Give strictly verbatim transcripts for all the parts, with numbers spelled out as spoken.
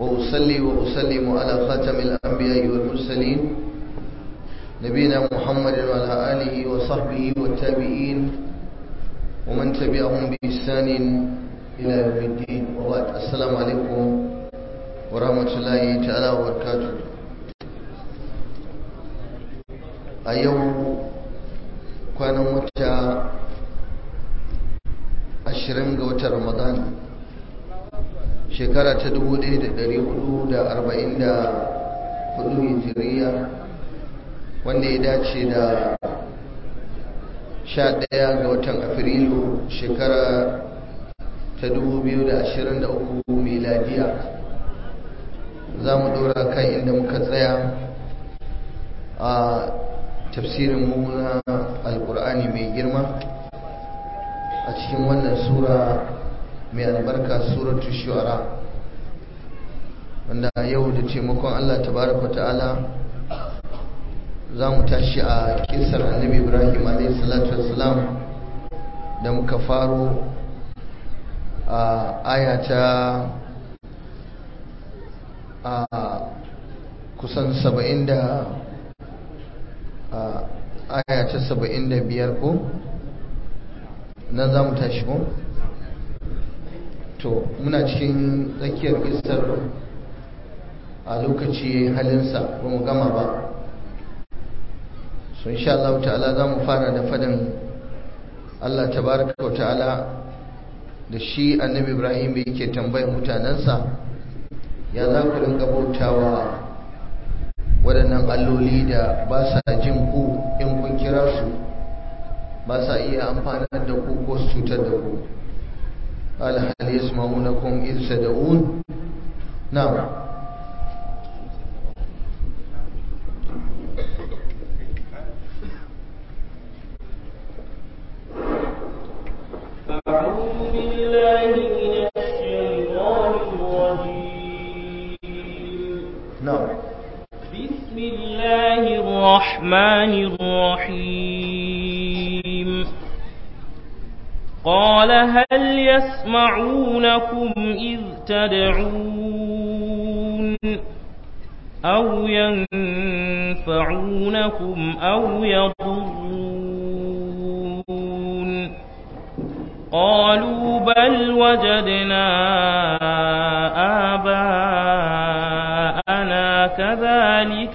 وأصلي وأسلم على خاتم الأنبياء والمرسلين نبينا محمد وعلى آله وصحبه والتابعين ومن تبعهم بإحسان إلى يوم الدين وبعد. السلام عليكم ورحمة الله تعالى وبركاته. أيوه kwanan wata ashirin ga watan Ramadan shekara ta dubu ɗaya da ɗari hudu da arba'in da hudu hijiriya, wanda ya dace da sha ɗaya ga watan Afrilu shekara ta dubu biyu da ashirin da uku miladiya. za mu ɗora kan inda muka tsaya a tafsirin mu na alkur'ani mai girma a cikin wannan sura mai albarka suratu shu'ara, wanda yau da taimakon Allah tabaraka ta'ala za mu tashi a kisar annabi Ibrahim alayhi salatu wassalam da muka faro a ayata a kusan saba'in da aya ta saba'in da biyar ko nan za mu tashi ko to muna cikin tsakiyar kisar a lokaci halinsa ba mu gama ba, so insha Allah ta'ala za mu fara da fadin Allah tabaraka wa ta'ala da shi annabi Ibrahim yake tambayar mutanensa ya za ku rinka bautawa waɗannan alloli da ba sa jin ku in kun kira su, ba sa iya amfanar da ku ko su cutar da ku. qala hal yasma'unakum idh tad'un. na'am a'udhu billahi minash shaitanir rajim. na'am بسم الله الرحمن الرحيم. قال هل يسمعونكم إذ تدعون أو ينفعونكم أو يضرون قالوا بل وجدنا آباءنا كذلك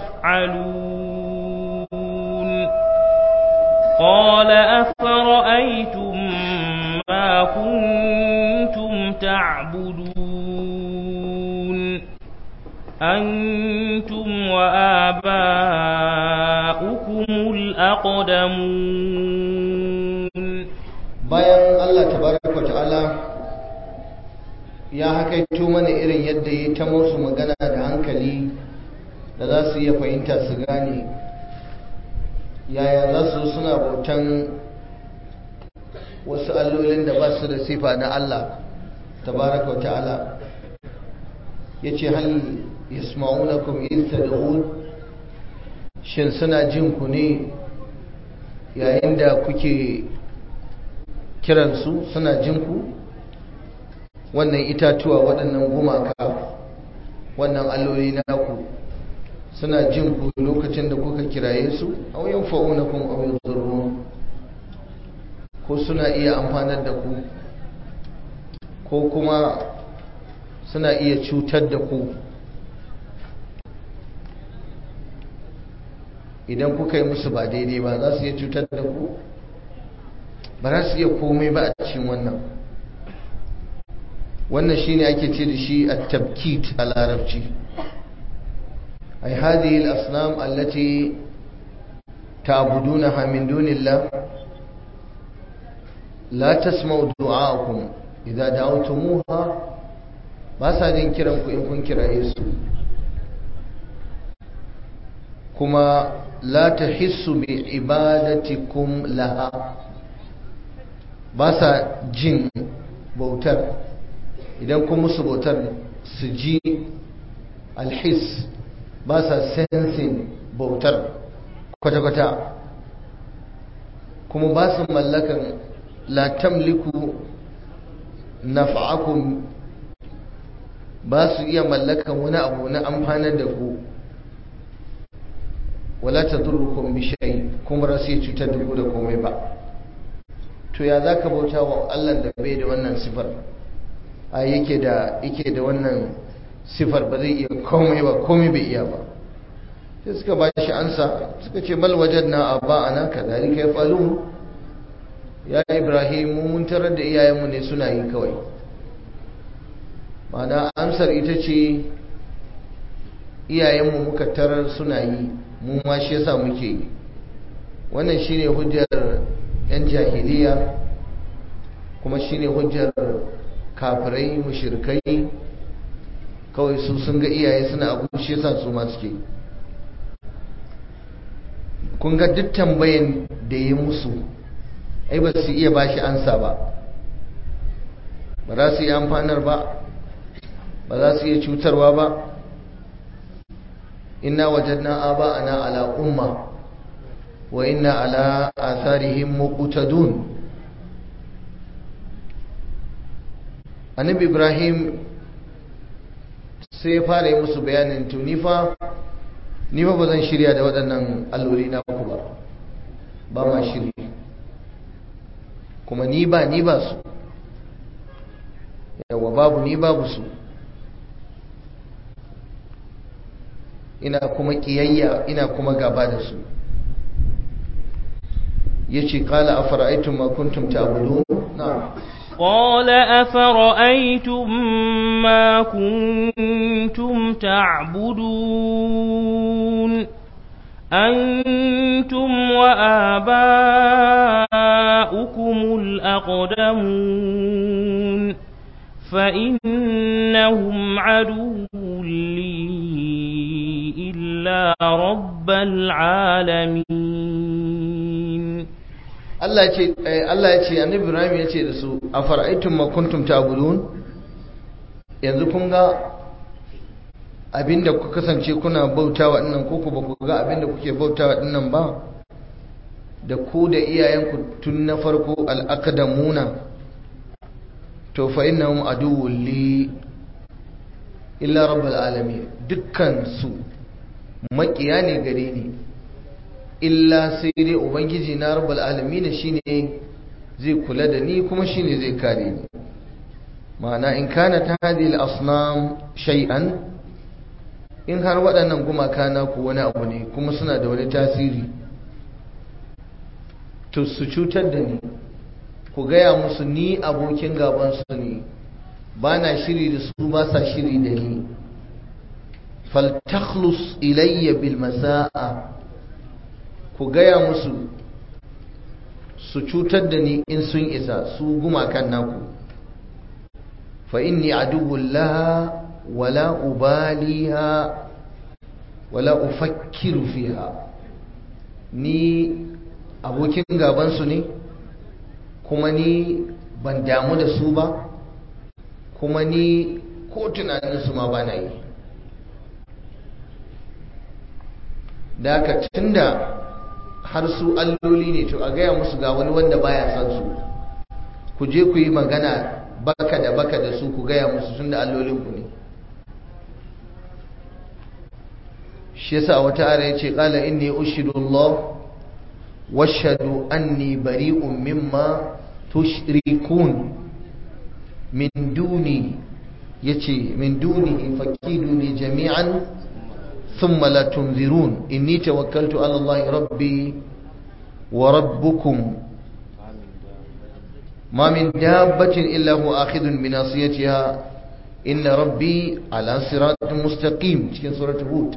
يفعلون. قال أفرأيتم ما كنتم تعبدون أنتم وآباؤكم الأقدمون. bayan Allah tabaraka wa ta'ala ya hakaito mana irin yadda ya ta musu magana da hankali da za su iya fahimta su gane yaya za su suna bautan wasu allolin da ba su da sifa na Allah tabaraka wa ta'ala. ya ce hal yasma'unakum in tad'un, shin suna jin ku ne yayin da kuke kiransu? suna jin ku? wannan itatuwa, waɗannan gumaka, wannan alloli naku suna jin ku lokacin da kuka kiraye su? aw yanfa'unakum aw yadhurrun, ko suna iya amfanar da ku ko kuma suna iya cutar da ku idan kuka yi musu ba daidai ba? za su iya cutar da ku? ba za su iya komai ba a cikin wannan. wannan shine ake ce da shi at-tabkit a larabci. ay hadhihi al-asnam allati ta'budunaha min dunillah la tasma'u du'aakum idza da'awtumuha, ba sa jin kiran ku in kun kiraye su, kuma la tahissu bi ibadatikum laha, ba sa jin bautar idan kun musu bautar su ji alhis, ba sa sensing bautar kwata-kwata, kuma ba su mallakan la tamliku naf'akum ba su iya mallakan wani abu na amfanar da ku wala tadurrukum bi shay kuma ba su cutar da ku da komai ba. To ya zaka bauta wa Allah da bai da wannan sifar a yake da yake da wannan sifar ba zai iya komai ba komai bai iya ba. Sai suka ba shi ansa suka ce bal wajadna aba'ana kadhalika yafalun, ya Ibrahim mun tarar da iyayenmu ne suna yi kawai. Ma'ana amsar ita ce iyayenmu muka tarar suna yi, mu ma shi yasa muke yi. Wannan shine hujjar yan jahiliya kuma shine hujjar kafirai mushrikai, kawai su sun ga iyaye suna abu shi yasa su ma suke. Kun ga duk tambayan da ya musu ai ba su iya bashi ansa ba, ba za su yi amfanar ba, ba za su iya cutarwa ba. inna wajadna aba'ana ala umma wa inna ala atharihim muqtadun. Annabi Ibrahim sai ya fara yi musu bayanin to ni fa ni fa ba zan shirya da waɗannan alloli na ku ba, ba ma shiri, kuma ni ba ni ba su, yawa babu ni babu su, ina kuma kiyayya ina kuma gaba da su. yace qala afara'aytum ma kuntum ta'budun. na'am قال أفرأيتم ما كنتم تعبدون أنتم وآباؤكم الأقدمون فإنهم عدو لي إلا رب العالمين. Allah ya ce Allah ya ce Annabi Ibrahim ya ce da su afara'aytum ma kuntum ta'budun, yanzu kun ga abinda ku kasance kuna bautawa dinnan ko ku ba ku ga abinda kuke bautawa dinnan ba, da ku da iyayenku tun na farko al-aqdamuna, to fa innahum aduwwul li illa rabbil alamin, dukkan su makiya ne gare ni illa sai dai ubangiji na rabbul alamin shine zai kula da ni kuma shine zai kare ni. ma'ana in kana ta hadhihi al-asnam shay'an, in har waɗannan gumaka na ku wani abu ne kuma suna da wani tasiri, to su cutar da ni ku gaya musu ni abokin gaban su ne, ba na shiri da su ba sa shiri da ni. faltakhlus ilayya bil masa'a, ku gaya musu su cutar da ni in sun isa su gumakan naku. fa inni aduwwul laha wala ubaliha wala ufakkiru fiha, ni abokin gaban su ne kuma ni ban damu da su ba, kuma ni ko tunanin su ma bana yi. da haka tunda har su alloli ne, to a gaya musu ga wani wanda baya san su, ku je ku yi magana baka da baka da su, ku gaya musu tunda allolin ku ne. shi yasa wata ara yace qala inni ushidu Allah washhadu anni bari'un mimma tushrikun min duni, yace min duni fakiduni jami'an ثم لا تنذرون إني توكلت على الله ربي وربكم ما من دابة إلا هو آخذ بناصيتها إن ربي على صراط مستقيم. cikin سورة هود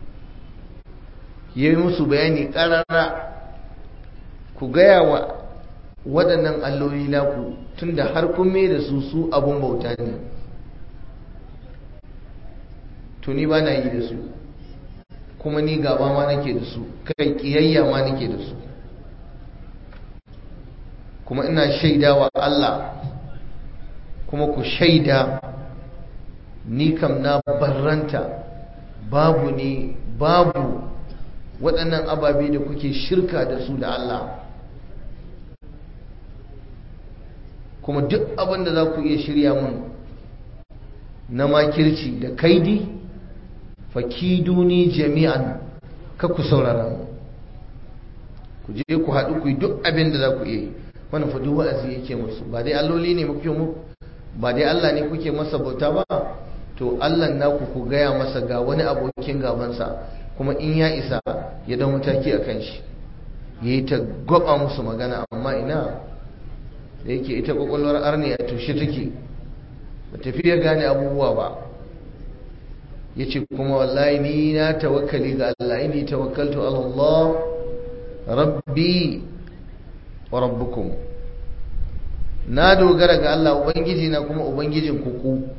yayi musu bayani karara, ku gaya wa waɗannan alloli naku tunda har kun mai da su su abun bauta ne, to ni ba na yi da su, kuma ni gaba ma nake da su, kai kiyayya ma nake da su, kuma ina shaida wa Allah kuma ku shaida ni kam na barranta, babu ni babu waɗannan ababe da kuke shirka da su da Allah. kuma duk abin da za ku iya shirya mun na makirci da kaidi fakiduni jami'an, ka ku saurara mu, ku je ku haɗu ku yi duk abin da za ku iya yi. Wannan fa duk wa'azi yake musu. Ba dai alloli ne muke mu ba dai Allah ne kuke masa bauta ba, to Allah naku ku gaya masa ga wani abokin gabansa, kuma in ya isa ya dau mataki a kan shi. Yayi ta gwaba musu magana, amma ina da yake ita kwakwalwar arni a tushe take, ba tafi ya gane abubuwa ba. Yace kuma wallahi ni na tawakkali ga Allah, inni tawakkaltu ala Allah rabbi wa rabbukum, na dogara ga Allah ubangiji na kuma ubangijin ku ku.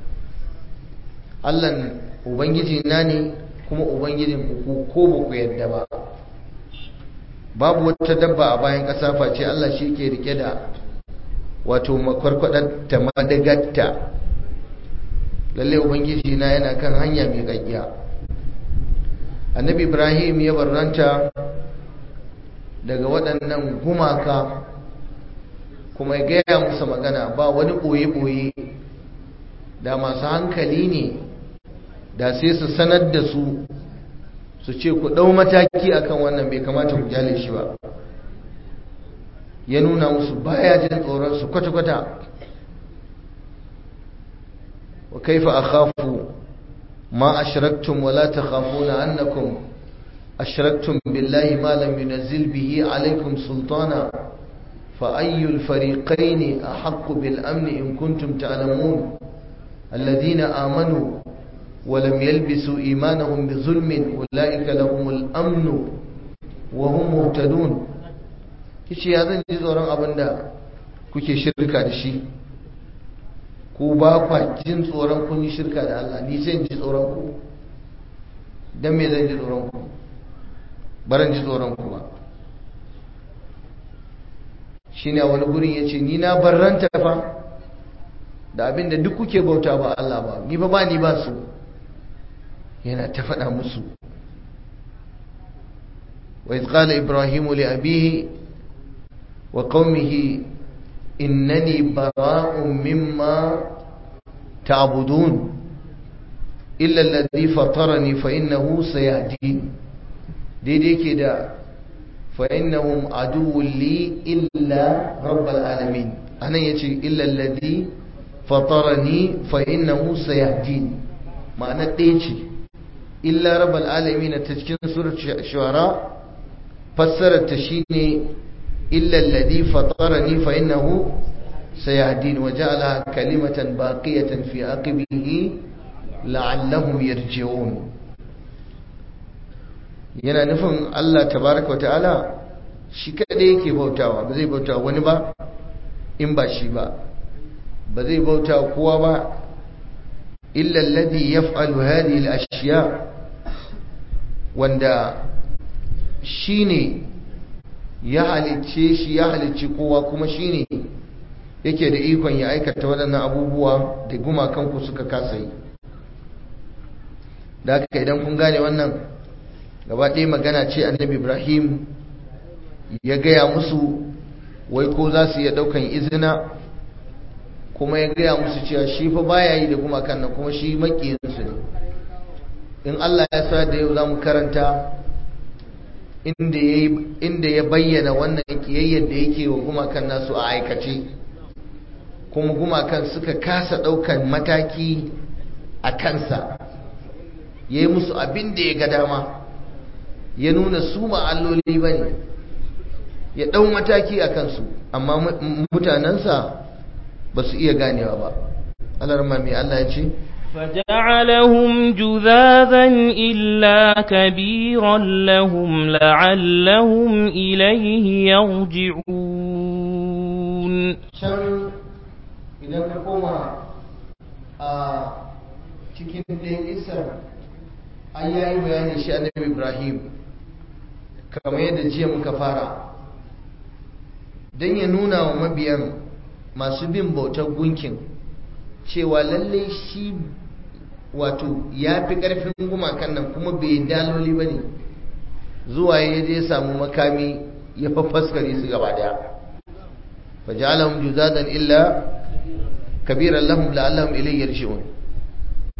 Allah ubangiji na ne kuma ubangijin ku ku, ko ba ku yadda ba. Babu wata dabba a bayan ƙasa face Allah shi ke rike da wato makwarkwadar ta madagatta. Lalle ubangiji na yana kan hanya mai gaggiya. Annabi Ibrahim ya barranta daga waɗannan gumaka, kuma ya gaya musu magana, ba wani ɓoye-ɓoye. Da masu hankali ne da sai su sanar da su su ce ku ɗau mataki akan wannan, bai kamata ku kyale shi ba. Ya nuna musu baya jin tsoron su kwata-kwata. wa kaifa akhafu ma ashraktum wa la takhafuna annakum ashraktum billahi ma lam yunzil bihi alaykum sultana fa ayyul fariqayn ahaqqu bil amn in kuntum ta'lamun alladhina amanu ولم يلبسوا إيمانهم بظلم أولئك لهم الأمن وهم مهتدون. kici ya zan ji tsoron abinda kuke shirka da shi, ku ba kwa jin tsoron kun yi shirka da Allah, ni sai ji tsoron ku. Dan me zan ji tsoron ku? Baran ji tsoron ku ba. Shine a wani gurin yace ni na barranta fa da abinda duk kuke bauta ba Allah ba, ni fa ba ni ba su. yana ta faɗa musu. wa idh qala ibrahimu li abihi wa qaumihi innani bara'un mimma ta'budun illa alladhi fatarani fa innahu sayahdin. daidai ke da fa innahum aduwwun li illa rabbal alamin. anan yace illa alladhi fatarani fa innahu sayahdin, ma'ana ɗaya ce. illa rabbal alamin ta cikin surat shuara fassarar ta shine illa alladhi fatarani fa innahu sayahdin wa ja'ala kalimatan baqiyatan fi aqibihi la'allahum yarji'un. yana nufin Allah tabaaraka wa ta'ala shi kadai yake bautawa, ba zai bauta wani ba in ba shi ba, ba zai bauta kowa ba. illa alladhi yaf'alu hadhihi al-ashya', wanda shine ya halicce shi ya halicci kowa, kuma shine yake da ikon ya aikata waɗannan abubuwa da gumakanku suka kasa yi. da haka idan kun gane wannan, gaba ɗaya magana ce annabi Ibrahim ya gaya musu, wai ko za su iya ɗaukan izina, kuma ya gaya musu cewa shi fa baya yi da gumakan nan, kuma shi makiyinsu ne. in Allah ya sa da yau za mu karanta inda ya bayyana wannan kiyayyar da yake wa gumakan nasu a aikace, kuma gumakan suka kasa ɗaukan mataki a kansa, ya yi musu abin da ya ga dama, ya nuna su ba alloli ba ne, ya ɗau mataki a kansu, amma mutanensa ba su iya ganewa ba. alarma mai Allah ya ce فجعلهم جذاذا إلا كبيرا لهم لعلهم إليه يرجعون. can idan ka koma a cikin ɗin isar an yayi bayani shi annabi Ibrahim kamar yadda jiya muka fara, don ya nuna wa mabiyan masu bin bautar gunkin cewa lalle shi wato ya fi ƙarfin gumakan nan, kuma bai daloli ba ne. zuwa ya je samu makami ya faffaskare su gaba daya. faja'alahum juzadan illa kabiran lahum la'allahum ilayhi yarji'un.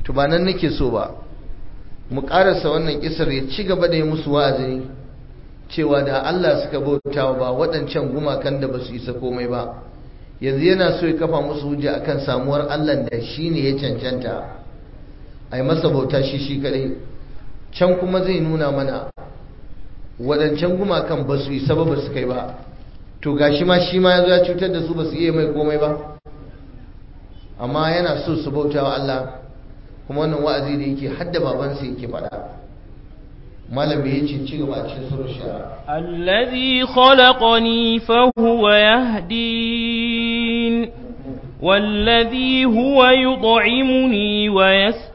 to ba nan nake so ba mu karasa wannan kisar ya ci gaba da yi musu wa'azi cewa da Allah suka bautawa ba waɗancan gumakan da basu isa komai ba yanzu yana so ya kafa musu hujja akan samuwar Allah da shine ya cancanta ai masa bauta shi shi kadai can kuma zai nuna mana waɗancan gumakan basu isa ba basu kai ba to gashi ma shi ma yazo ya cutar da su basu iya mai komai ba amma yana so su bautawa Allah kuma wannan wa'azi da yake hadda babansa yake faɗa malam ya ce ci gaba a cikin surar shara alladhi khalaqani fa huwa yahdin walladhi huwa yut'imuni wa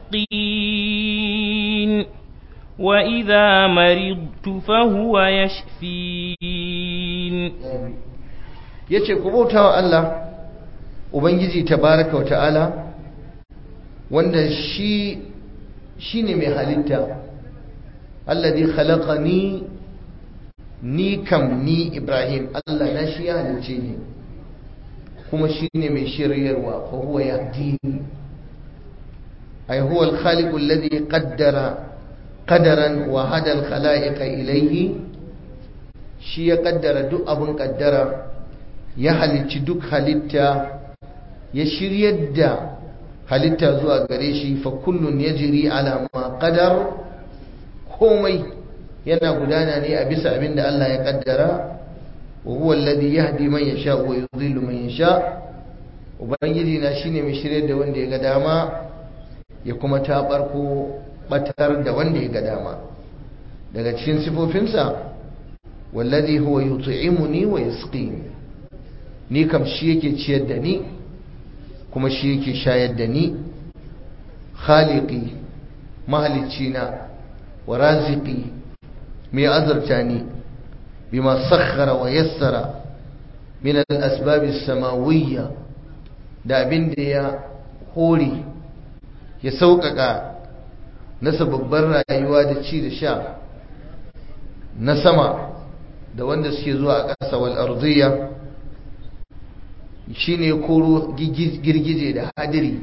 yasqin wa idha maridtu fa huwa yashfin yace ku bautawa Allah ubangiji tabaraka wa ta'ala wanda shi shine mai halitta alladhi khalaqani ni kam ni Ibrahim Allah na shi ya halice ni kuma shine mai shiryarwa fa huwa yahdini ay huwa al-khaliq alladhi qaddara qadaran wa hada al-khalaiqa ilayhi shi ya kaddara duk abun kaddara ya halicci duk halitta ya shiryar da halitta zuwa gare shi fa kullun yajri ala ma qadar komai yana gudana ne a bisa abin da Allah ya kaddara wa huwa alladhi yahdi man yasha wa yudhillu man yasha ubangiji na shine mai shirye da wanda ya ga dama ya kuma tabar ko batar da wanda ya ga dama daga cikin sifofinsa wallazi huwa yut'imuni wa yasqini ni kam shi yake ciyar da ni kuma shi yake shayar da ni khaliqi mahalicina wa raziqi mai azurta ni bima sakhara wa yassara min al-asbab as-samawiyya da abin da ya hore ya sauƙaƙa na sababbar rayuwa da ci da sha na sama da wanda suke zuwa a ƙasa wal ardiyya shine koro girgije da hadiri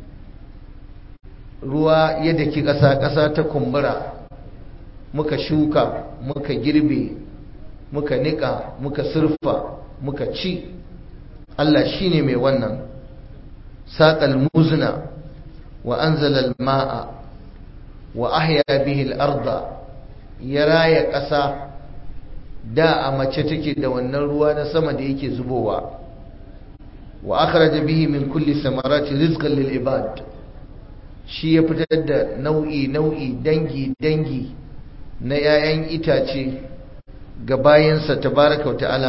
ruwa ya daki ƙasa ƙasa ta kumbura muka shuka muka girbe muka nika muka surfa muka ci Allah shine mai wannan saqal muzna wa anzala al-ma'a wa ahya bihi al-ardha ya raya ƙasa da a mace take da wannan ruwa na sama da yake zubowa wa akhraja bihi min kulli samarati rizqan lil ibad shi ya fitar da nau'i nau'i dangi dangi na 'ya'yan itace ga bayansa tabaraka wa ta'ala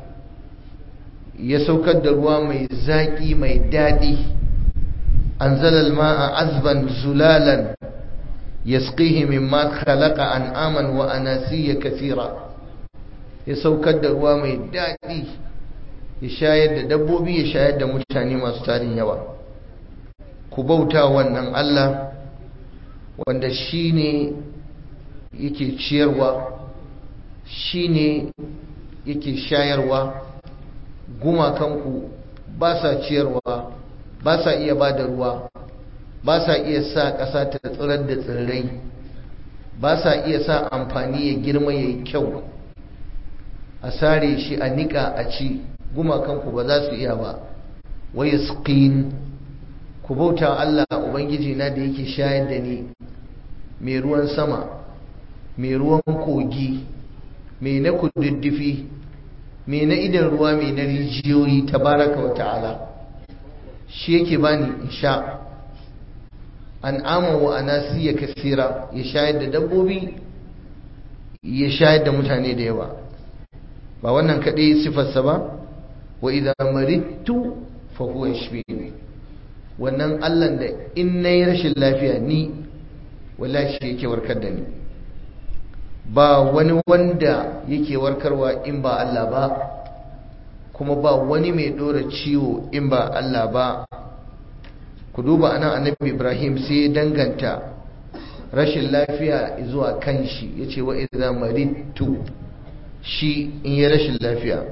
ya saukar da ruwa mai zaki mai dadi anzala al-ma'a azban zulalan yasqihi mimma khalaqa an'aman wa anasiya kathira ya saukar da ruwa mai dadi ya shayar da dabbobi ya shayar da mutane masu tarin yawa ku bauta wannan Allah wanda shine yake ciyarwa shine yake shayarwa gumakanku ba sa ciyarwa ba sa iya ba da ruwa ba sa iya sa ƙasa ta tsirar da tsirrai ba sa iya sa amfani ya girma ya yi kyau a sare shi a niƙa a ci gumakanku ba za su iya ba wa yasqin ku bauta Allah ubangiji na da yake shayar da ni mai ruwan sama mai ruwan kogi mai na kududdufi mai na idan ruwa mai na rijiyoyi tabaraka wa ta'ala shi yake bani in sha an'ama wa anasiya kasira ya shayar da dabbobi ya shayar da mutane da yawa ba wannan kadai sifarsa ba wa idza maridtu fa huwa yashfini wannan Allah da in nayi rashin lafiya ni wallahi shi yake warkar da ni ba wani wanda yake warkarwa in ba Allah ba kuma ba wani mai dora ciwo in ba Allah ba ku duba anan annabi Ibrahim sai ya danganta rashin lafiya zuwa kanshi yace wa idza maridtu shi in ya rashin lafiya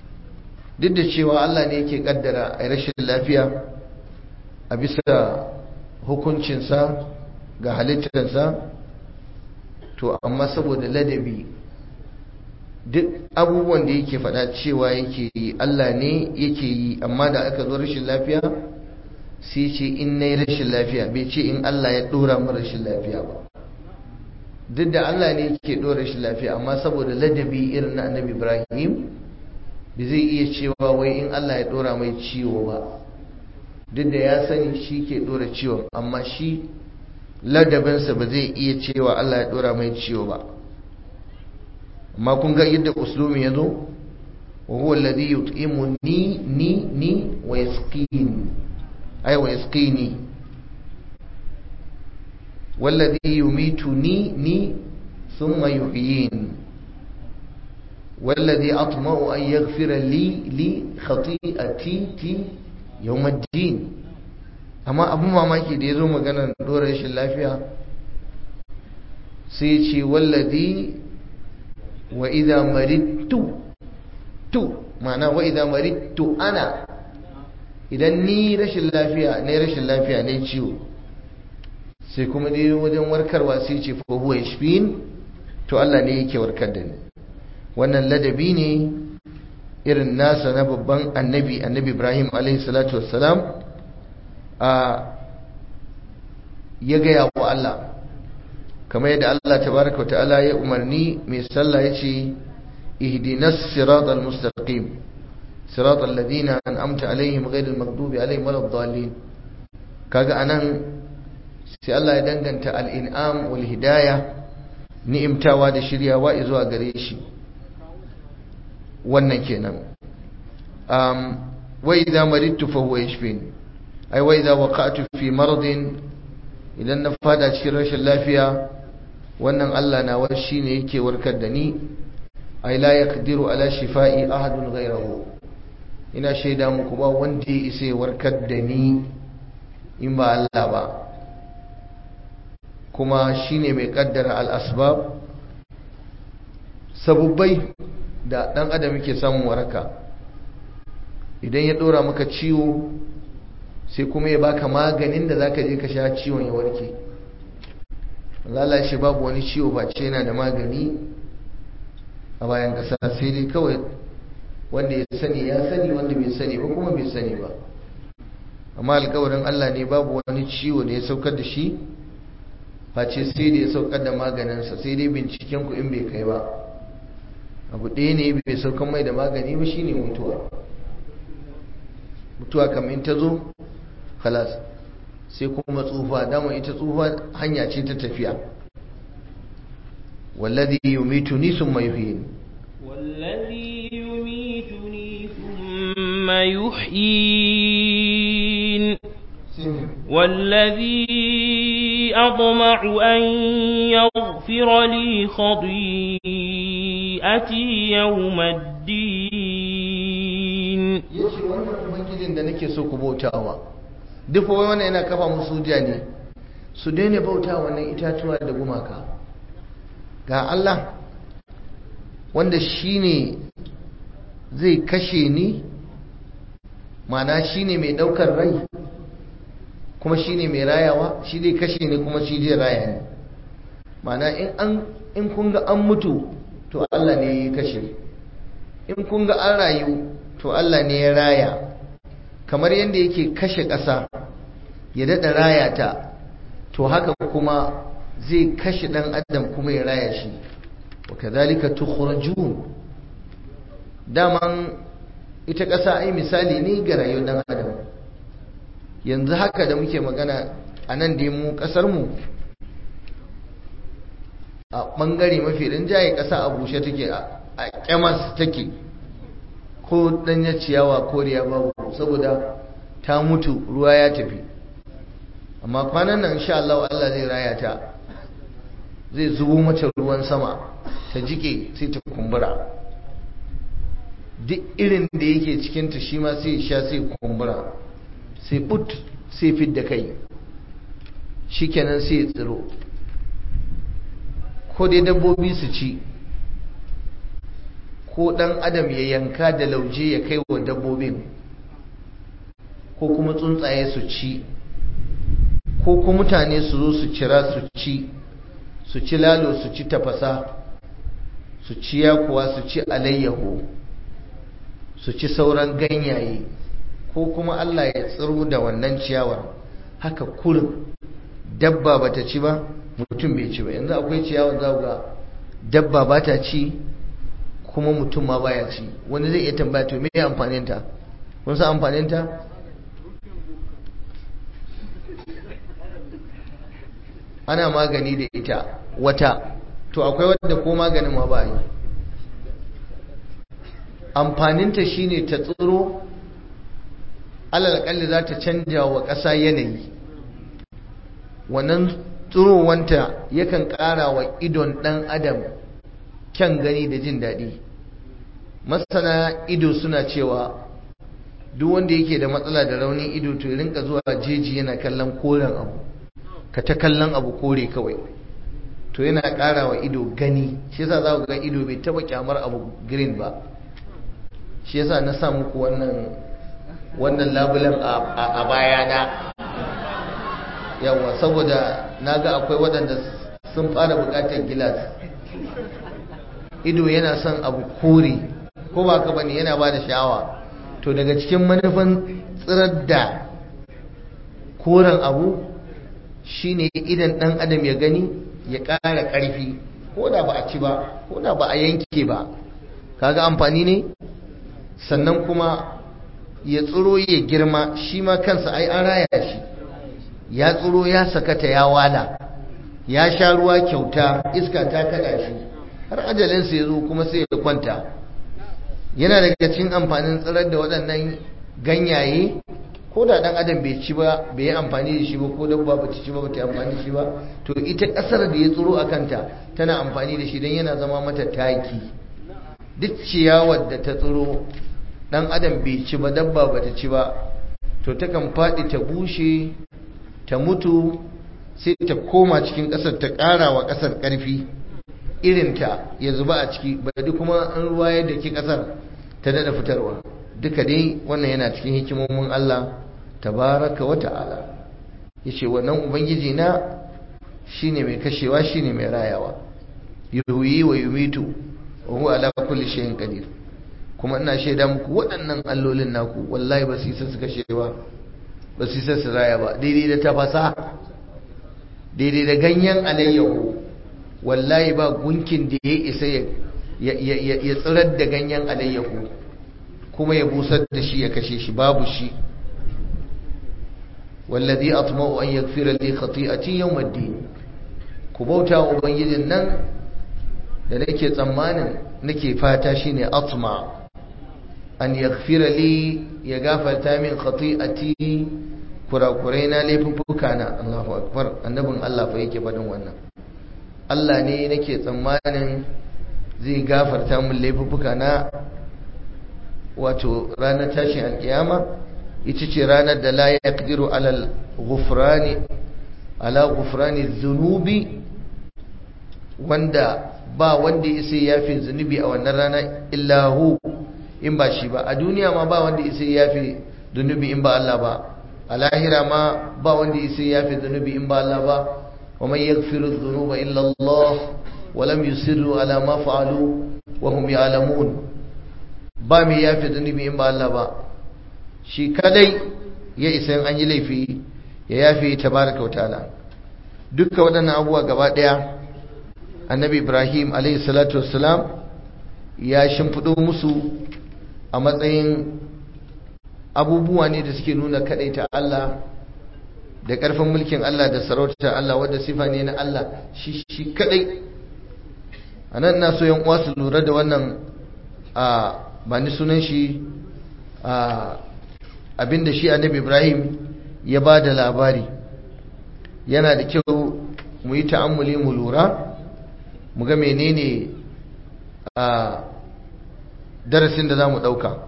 duk da cewa Allah ne yake kaddara a rashin lafiya a bisa hukuncinsa ga halittarsa, to amma saboda ladabi duk abubuwan da yake faɗa cewa yake yi Allah ne yake yi, amma da aka zo rashin lafiya sai ce in nayi rashin lafiya, bai ce in Allah ya dora mu rashin lafiya ba. Duk da Allah ne yake dora rashin lafiya, amma saboda ladabi irin na Annabi Ibrahim bai zai iya cewa wai in Allah ya dora mai ciwo ba, duk da ya sani shi ke dora ciwon, amma shi ladabinsa ba zai iya cewa Allah ya dora mai ciwo ba. amma kun ga yadda uslumi yazo wa huwa alladhi yut'imuni ni ni wa yasqini ay wa yasqini walladhi yumituni ni thumma yuhyin والذي أطمع أن يغفر لي لي خطيئتي يوم الدين أما أبو ماماكي da yazo maganar dora shi lafiya sai ce wallazi wa idha maridtu tu ma'ana wa idha maridtu ana idan ni rashin lafiya ne rashin lafiya ne ciwo sai kuma dai wajen warkarwa sai ce fa huwa yashfin to Allah ne yake warkar da ni. Wannan ladabi ne irin nasa na babban annabi annabi Ibrahim alaihi salatu wassalam a ya gaya wa Allah kamar yadda Allah tabaraka ta'ala ya umarni mai sallah yace ihdinas siratal mustaqim siratal ladina an'amta alaihim ghayril maghdubi alaihim waladdallin. kaga anan sai Allah ya danganta al-in'am wal hidayah ni'imtawa da shiryawa zuwa gare shi. wannan kenan um wa idza maridtu fa huwa yashfin ai wa idza waqa'tu fi maradin idan na fada cikin rashin lafiya wannan Allah na wa shine yake warkar da ni. ai la yaqdiru ala shifai ahadun ghayruhu ina shaida muku ba wanda ya isa warkar da ni in ba Allah ba, kuma shine mai kaddara al asbab sabubbai da dan adam yake samun waraka. idan ya dora maka ciwo sai kuma ya baka maganin da zaka je ka sha ciwon ya warke. Allah shi babu wani ciwo ba ce yana da magani a bayan kasa, sai dai kawai wanda ya sani ya sani, wanda bai sani ba kuma bai sani ba. amma alƙawarin Allah ne babu wani ciwo da ya saukar da shi face sai da ya saukar da maganinsa, sai dai binciken ku in bai kai ba. abu ɗaya ne bai saukan mai da magani ba shine mutuwa. mutuwa kamar in ta zo khalas sai kuma tsufa, dama ita tsufa hanya ce ta tafiya. wallazi yumituni thumma yuhyin wallazi yumituni thumma yuhyin والذي أطمع أن يغفر لي خطيئتي يوم الدين. yace wannan ubangijin da nake so ku bautawa duk wai wannan yana kafa musu hujja ne su daina bautawa wannan itatuwa da gumaka. ga Allah wanda shine zai kashe ni, mana shine mai daukar rai kuma shi ne mai rayawa, shi zai kashe ne kuma shi zai raya ne. mana in an in kun ga an mutu to Allah ne ya kashe, in kun ga an rayu to Allah ne ya raya. kamar yadda yake kashe ƙasa ya daɗa raya ta, to haka kuma zai kashe ɗan adam kuma ya raya shi. wa kadhalika tukhrajun. daman ita ƙasa ai misali ne ga rayuwar ɗan adam. yanzu haka da muke magana a nan da mu kasarmu a bangare mafi rinjaye kasa a bushe take, a kyamas take, ko danya ciyawa ko riya babu saboda ta mutu ruwa ya tafi. amma kwanan nan insha Allah Allah zai raya ta, zai zubo mata ruwan sama ta jike sai ta kumbura. duk irin da yake cikinta shi ma sai sha sai kumbura, sai put sai fit da kai, shikenan sai ya tsiro. ko dai dabbobi su ci, ko dan adam ya yanka da lauje ya kai wa dabbobin, ko kuma tsuntsaye su ci, ko kuma mutane su zo su cira su ci su ci lalo su ci tafasa su ci yakuwa su ci alayyahu su ci sauran ganyaye ko kuma Allah ya tsiro da wannan ciyawar haka kurin dabba bata ci ba mutum bai ci ba. yanzu akwai ciyawar za ga dabba bata ci kuma mutum ma baya ci. wani zai iya tambaya to me amfanin ta? kun san amfanin ta? ana magani da ita wata, to akwai wadda ko maganin ma ba yi. amfaninta shine ta tsiro, alal kalli za ta canja wa ƙasa yanayi. wannan tsirowanta yakan ƙara wa idon ɗan adam kyan gani da jin daɗi. masana ido suna cewa duk wanda yake da matsala da raunin ido to rinka zuwa jeji yana kallon koren abu, ka ta kallon abu kore kawai, to yana ƙara wa ido gani. shi yasa za ku ga ido bai taba kyamar abu green ba. shi yasa na sa muku wannan wannan labulan a bayana, yawa, saboda naga akwai waɗanda sun fara buƙatar gilas. ido yana son abu kore, ko ba ka bane, yana ba da sha'awa. to daga cikin manufan tsirar da koren abu shine idan ɗan adam ya gani ya ƙara ƙarfi, ko da ba a ci ba, ko da ba a yanke ba. kaga amfani ne. sannan kuma ya tsiro ya girma, shi ma kansa ai an raya shi. ya tsiro ya sakata ya wala, ya sha ruwa kyauta, iska ta kada shi har ajalinsa ya zo kuma sai ya kwanta. yana daga cikin amfanin tsirar da waɗannan ganyaye, ko da ɗan adam bai ci ba, bai yi amfani da shi ba, ko dabba ba ci ba, ba ta amfani da shi ba, to ita ƙasar da ya tsiro a kanta tana amfani da shi don yana zama mata taki. duk ciyawar da ta tsiro ɗan adam bai ci ba, dabba ba ta ci ba, to takan faɗi ta bushe ta mutu, sai ta koma cikin ƙasar ta ƙara wa ƙasar ƙarfi, irinta ya zuba a ciki, bari kuma an ruwa yadda ke ƙasar ta daɗa fitarwa. duka dai wannan yana cikin hikimomin Allah tabaraka wa ta'ala. yace wannan ubangiji na shine mai kashewa shine mai rayawa, yuhyi wa yumitu wa huwa ala kulli shay'in qadir. kuma ina shaida muku waɗannan allolin naku wallahi ba su isa su kashewa, ba su isa su raya ba. daidai da tafasa, daidai da ganyen alayyahu, wallahi ba gunkin da ya isa ya tsirar da ganyen alayyahu kuma ya busar da shi ya kashe shi, babu shi. wallazi atma'u an yaghfira li khati'ati yawm ad-din. ku bauta wa ubangijin nan da nake tsammanin nake fata shine atma, an yaghfira li, ya gafarta min khati'ati, kurakurai na, laifuffuka na. Allahu akbar, annabin Allah fa yake faɗin wannan. Allah ne nake tsammanin zai gafarta min laifuffuka na, wato ranar tashin alkiyama ita ce ranar da la yaqdiru ala ghufrani ala ghufrani dhunubi, wanda ba wanda yake yafi zunubi a wannan rana illa hu, in ba shi ba. a duniya ma ba wanda yake yafi zunubi in ba Allah ba, a lahira ma ba wanda yake yafi zunubi in ba Allah ba. wa man yaghfiru dhunuba illa Allah wa lam yusirru ala ma fa'alu wa hum ya'lamun. ba mai yafi zunubi in ba Allah ba, shi kadai ya isa in an yi laifi ya yafi tabaraka wa ta'ala. dukkan waɗannan abubuwa gaba ɗaya annabi Ibrahim alayhi salatu wassalam ya shimfiɗo musu a matsayin abubuwa ne da suke nuna kadaita Allah da ƙarfin mulkin Allah da sarautar Allah, wadda sifa ne na Allah shi shi kadai. anan ina so yan uwa su lura da wannan a ba ni sunan shi a abinda shi annabi Ibrahim ya ba da labari. yana da kyau mu yi ta'ammuli mu lura mu ga menene a darasin da za mu ɗauka.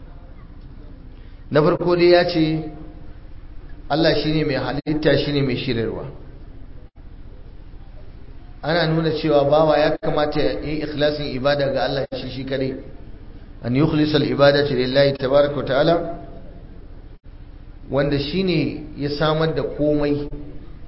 na farko dai ya ce Allah shi ne mai halitta, shi ne mai shirarwa. ana nuna cewa bawa ya kamata ya yi ikhlasin ibada ga Allah shi shi kare, an yi khalisar ibadati lillahi tabaraka wa ta'ala, wanda shi ne ya samar da komai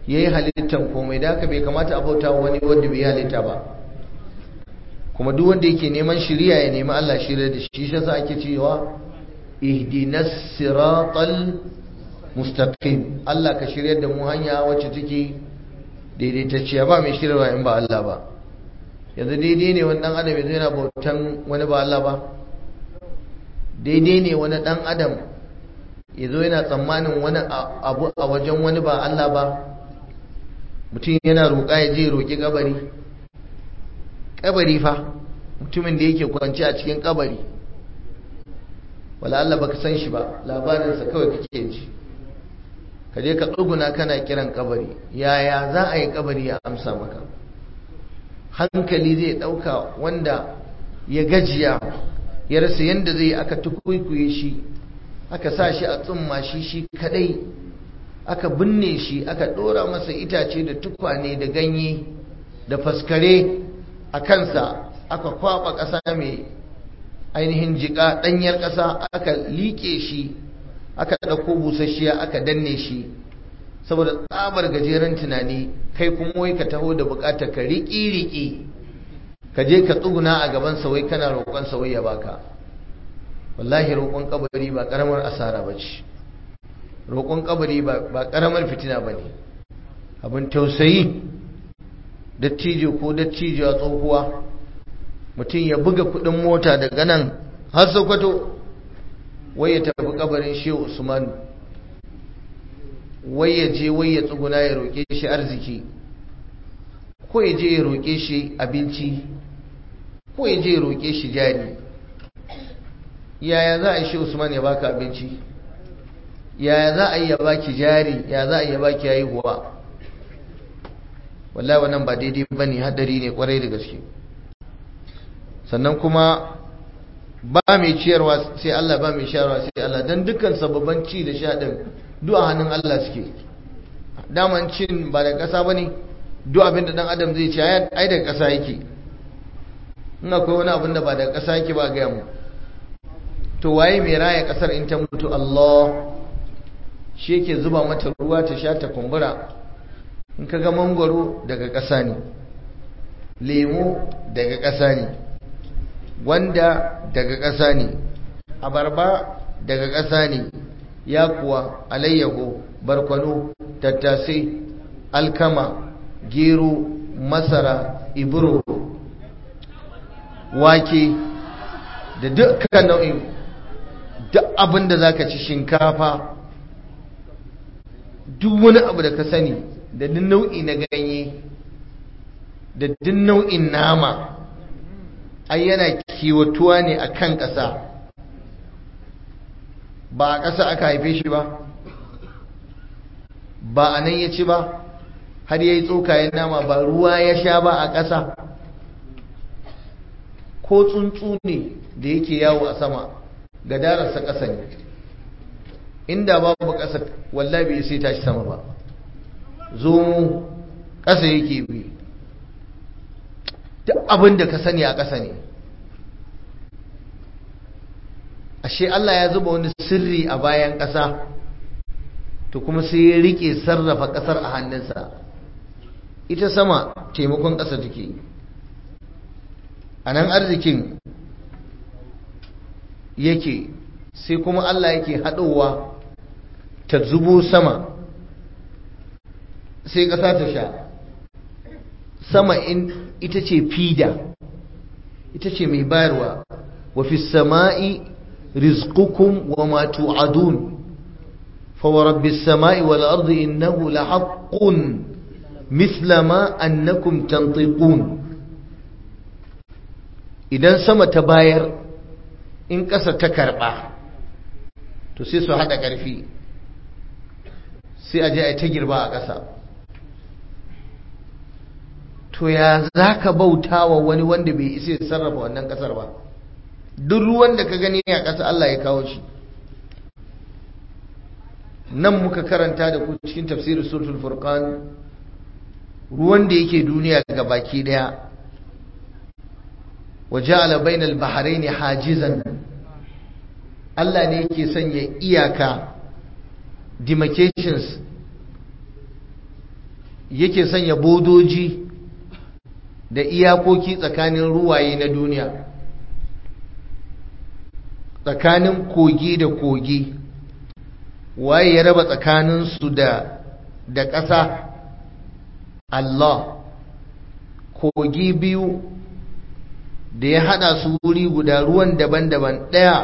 yayi halittan komai, da haka bai kamata a bauta wani wanda bai halitta ba. kuma duk wanda yake neman shiriya ya nemi Allah shirya da shi. Shi yasa ake cewa ihdinas siratal mustaqim, Allah ka shiryar da mu hanya wacce take daidaitacciya, ba mai shiryarwa in ba Allah ba. Yanzu daidai ne wani dan adam yanzu yana bautan wani ba Allah ba? Daidai ne wani dan adam yazo yana tsammanin wani abu a wajen wani ba Allah ba? Mutum yana roƙa ya je roƙi kabari, kabari fa, mutumin da yake kwanci a cikin kabari, wala Allah baka san shi ba, labarinsa kawai kake ji. Ka je ka tsuguna kana kiran kabari, yaya za a yi kabari ya amsa maka? Hankali zai dauka wanda ya gajiya ya rasa yanda zai aka tukuikuye shi, aka sa shi a tsumma shi shi kadai, aka binne shi, aka dora masa itace da tukwane da ganye da faskare a kansa, aka kwaba ƙasa mai ainihin jika ɗanyar ƙasa, aka liƙe shi, aka ɗauko busasshiya aka danne shi. Saboda tsabar gajeren tunani, kai kuma wai ka taho da bukatar ka riƙi-riƙi, ka je ka tsuguna a gaban sa wai kana roƙon sa wai ya baka. Wallahi roƙon kabari ba ƙaramar asara bace, roƙon kabari ba ƙaramar fitina bane. Abin tausayi, dattijo ko dattijo a tsohuwa, mutum ya buga kuɗin mota daga nan har Sokoto wai ya tafi kabarin Shehu Usman, wai ya je wai ya tsuguna ya roƙe shi arziki, ko ya je ya roƙe shi abinci, ko ya je ya roƙe shi jari. Yaya za a yi Shehu Usman ya baka abinci? Yaya za a yi ya baki jari? Ya za a yi ya baki haihuwa? Wallahi wannan ba daidai bane, hadari ne kwarai da gaske. Sannan kuma ba mai ciyarwa sai Allah, ba mai shayarwa sai Allah, dan dukkan sababan ci da sha din duk a hannun Allah suke. Daman cin ba da ƙasa bane, duk abin da dan adam zai ci ai da ƙasa yake. In akwai wani abin da ba da ƙasa yake ba ga mu, to waye mai raya ƙasar in ta mutu? Allah. Shi yake zuba mata ruwa ta sha ta kumbura. In kaga mangwaro daga ƙasa ne, lemo daga ƙasa ne, gwanda daga ƙasa ne, abarba daga ƙasa ne, yakuwa, alayyaho, barkwano, tattasai, alkama, gero, masara, ibro, wake da dukkan nau'in duk abin da zaka ci, shinkafa, duk wani abu da ka sani, da duk nau'i na ganye, da duk nau'in nama, ai yana kiwatuwa ne a kan ƙasa. Ba a ƙasa aka haife shi ba, ba a nan ya ci ba, har ya yi tsokayen nama, ba ruwa ya sha ba a ƙasa. Ko tsuntsu ne da yake yawo a sama, gadararsa ƙasa ne. Inda babu ƙasa wallahi bai sai tashi sama ba. Zomo ƙasa yake bi, duk abin da ka sani a ƙasa ne. Ashe Allah ya zuba wani sirri a bayan ƙasa, to kuma sai ya rike sarrafa ƙasar a hannunsa. Ita sama taimakon ƙasa take, a nan arzikin yake, sai kuma Allah yake haɗowa ta zubo sama, sai ƙasa ta sha. Sama in ita ce fida, ita ce mai bayarwa. Wa fi sama'i rizqukum wa ma tu'adun fa wa rabbis sama'i wal ardi innahu lahaqqun mithla ma annakum tantiqun. Idan sama ta bayar, in ƙasa ta karɓa, to sai su haɗa ƙarfi, sai a je a ta girba a ƙasa. To ya za ka bauta wa wani wanda bai isa ya sarrafa wannan ƙasar ba? Duk ruwan da ka gani a ƙasa Allah ya kawo shi. Nan muka karanta da ku cikin tafsirin suratul Furqan, ruwan da yake duniya ga baki daya, waja'ala bainal bahraini hajizan, Allah ne yake sanya iyaka, demarcations yake sanya bodoji da iyakoki tsakanin ruwaye na duniya, tsakanin kogi da kogi, waye ya raba tsakaninsu da da ƙasa? Allah. Kogi biyu da ya hada su wuri guda, ruwan daban-daban, ɗaya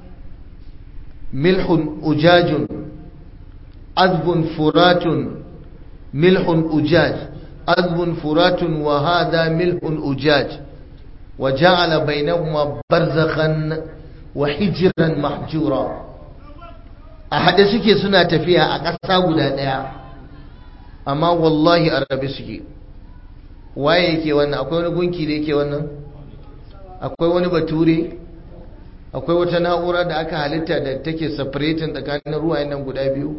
milhun ujajun azbun furatun, milhun ujaj azbun furatun wa hada milhun ujaj, wa ja'ala bainahuma barzakhan wa hijran mahjura. A hade suke suna tafiya a ƙasa guda ɗaya, amma wallahi a rabe suke. Waye yake wannan? Akwai wani gunki da yake wannan? Akwai wani bature? Akwai wata na'ura da aka halitta da take separating tsakanin ruwayen nan guda biyu?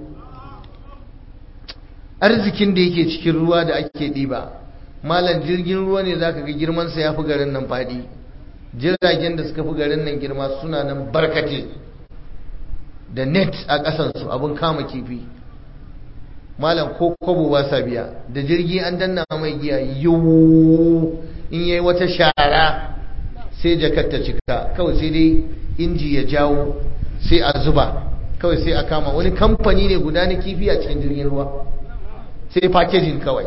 Arzikin da yake cikin ruwa da ake ɗiba, malam jirgin ruwa ne zaka ga girmansa ya fi garin nan faɗi. Jiragen da suka fi garin nan girma suna nan barkate da net a ƙasansu, abin kama kifi. Malam ko kobo ba sa biya, da jirgi an danna mai giya yiwu, in yayi wata shara sai jakar ta cika, kawai sai dai inji ya jawo sai a zuba, kawai sai a kama. Wani kamfani ne guda na kifi a cikin jirgin ruwa, sai packaging kawai,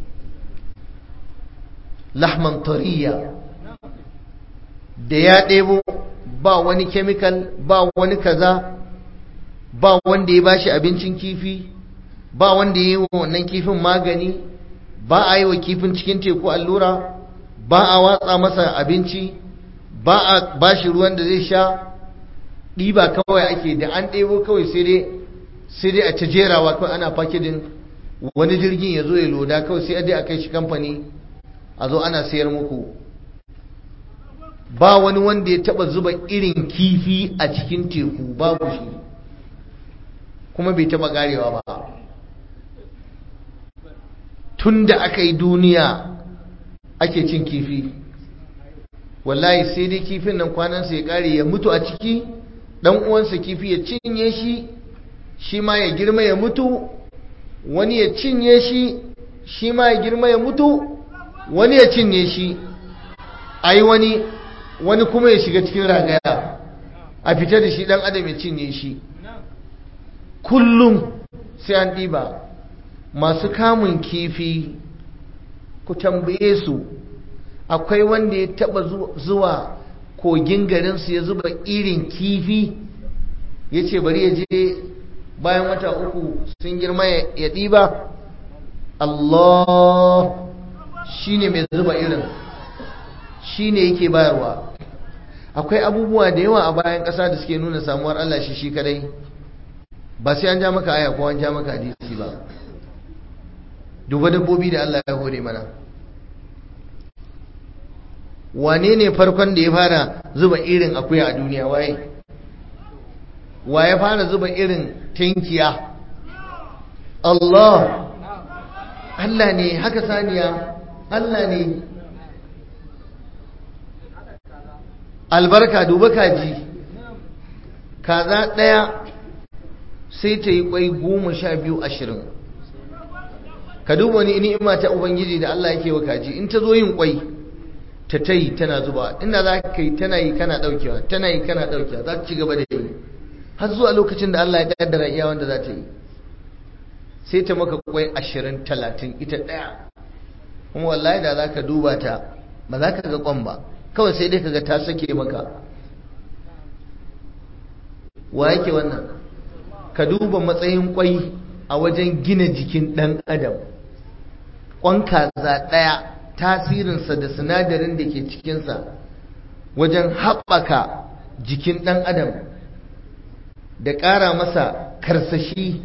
lahman tariya, da ya ɗebo ba wani chemical, ba wani kaza, ba wanda ya bashi abincin kifi, ba wanda ya yi wa wannan kifin magani, ba a yi wa kifin cikin teku allura, ba a watsa masa abinci, ba a bashi ruwan da zai sha. Ɗiba kawai ake, da an ɗebo kawai sai dai sai dai a ta jerawa kawai ana fakidin. Wani jirgin ya zo ya loda kawai sai dai a kai shi kamfani a zo ana sayar muku. Ba wani wanda ya taba zuba irin kifi a cikin teku, babu shi, kuma bai taba karewa ba. Tun da aka yi duniya ake cin kifi, wallahi sai dai kifin nan kwanansa ya kare ya mutu a ciki, dan uwansa kifi ya cinye shi, shi ma ya girma ya mutu, wani ya cinye shi, shi ma ya girma ya mutu, wani ya cinye shi, ai wani wani kuma ya shiga cikin ragaya a fita da shi, dan adam ya cinye shi. Kullum sai an ɗiba. Masu kamun kifi ku tambaye su, akwai wanda ya taba zuwa kogin garinsu ya zuba irin kifi ya ce bari ya je bayan wata uku sun girma ya ɗiba? Allah shi ne mai zuba irin, shi ne yake bayarwa. Akwai abubuwa da yawa a bayan ƙasa da suke nuna samuwar Allah shi shi kadai, ba sai an ja maka aya ko an ja maka hadisi ba. Duba dabbobi da Allah ya hore mana. Wane ne farkon da ya fara zuba irin akuya a duniya? Waye? Wa ya fara zuba irin tinkiya? Allah. Allah ne. Haka saniya, Allah ne. Albarka, duba kaji. Kaza ɗaya sai ta yi ƙwai goma sha biyu ashirin. Ka duba wani ni'ima ta Ubangiji da Allah yake wa kaji. In ta zo yin ƙwai, ta tayi tana zuba, inda za ka yi tana yi kana daukewa, tana yi kana daukewa, za ta ci gaba da yi har zuwa lokacin da Allah ya kaddara iya wanda za ta yi. Sai ta maka kwai ashirin talatin ita daya, kuma wallahi da za ka duba ta ba za ka ga kwan ba, kawai sai dai ka ga ta sake maka. wa yake wannan? Ka duba matsayin kwai a wajen gina jikin dan adam. Kwan kaza daya tasirinsa da sinadarin da ke cikinsa wajen haɓaka jikin ɗan adam da ƙara masa karsashi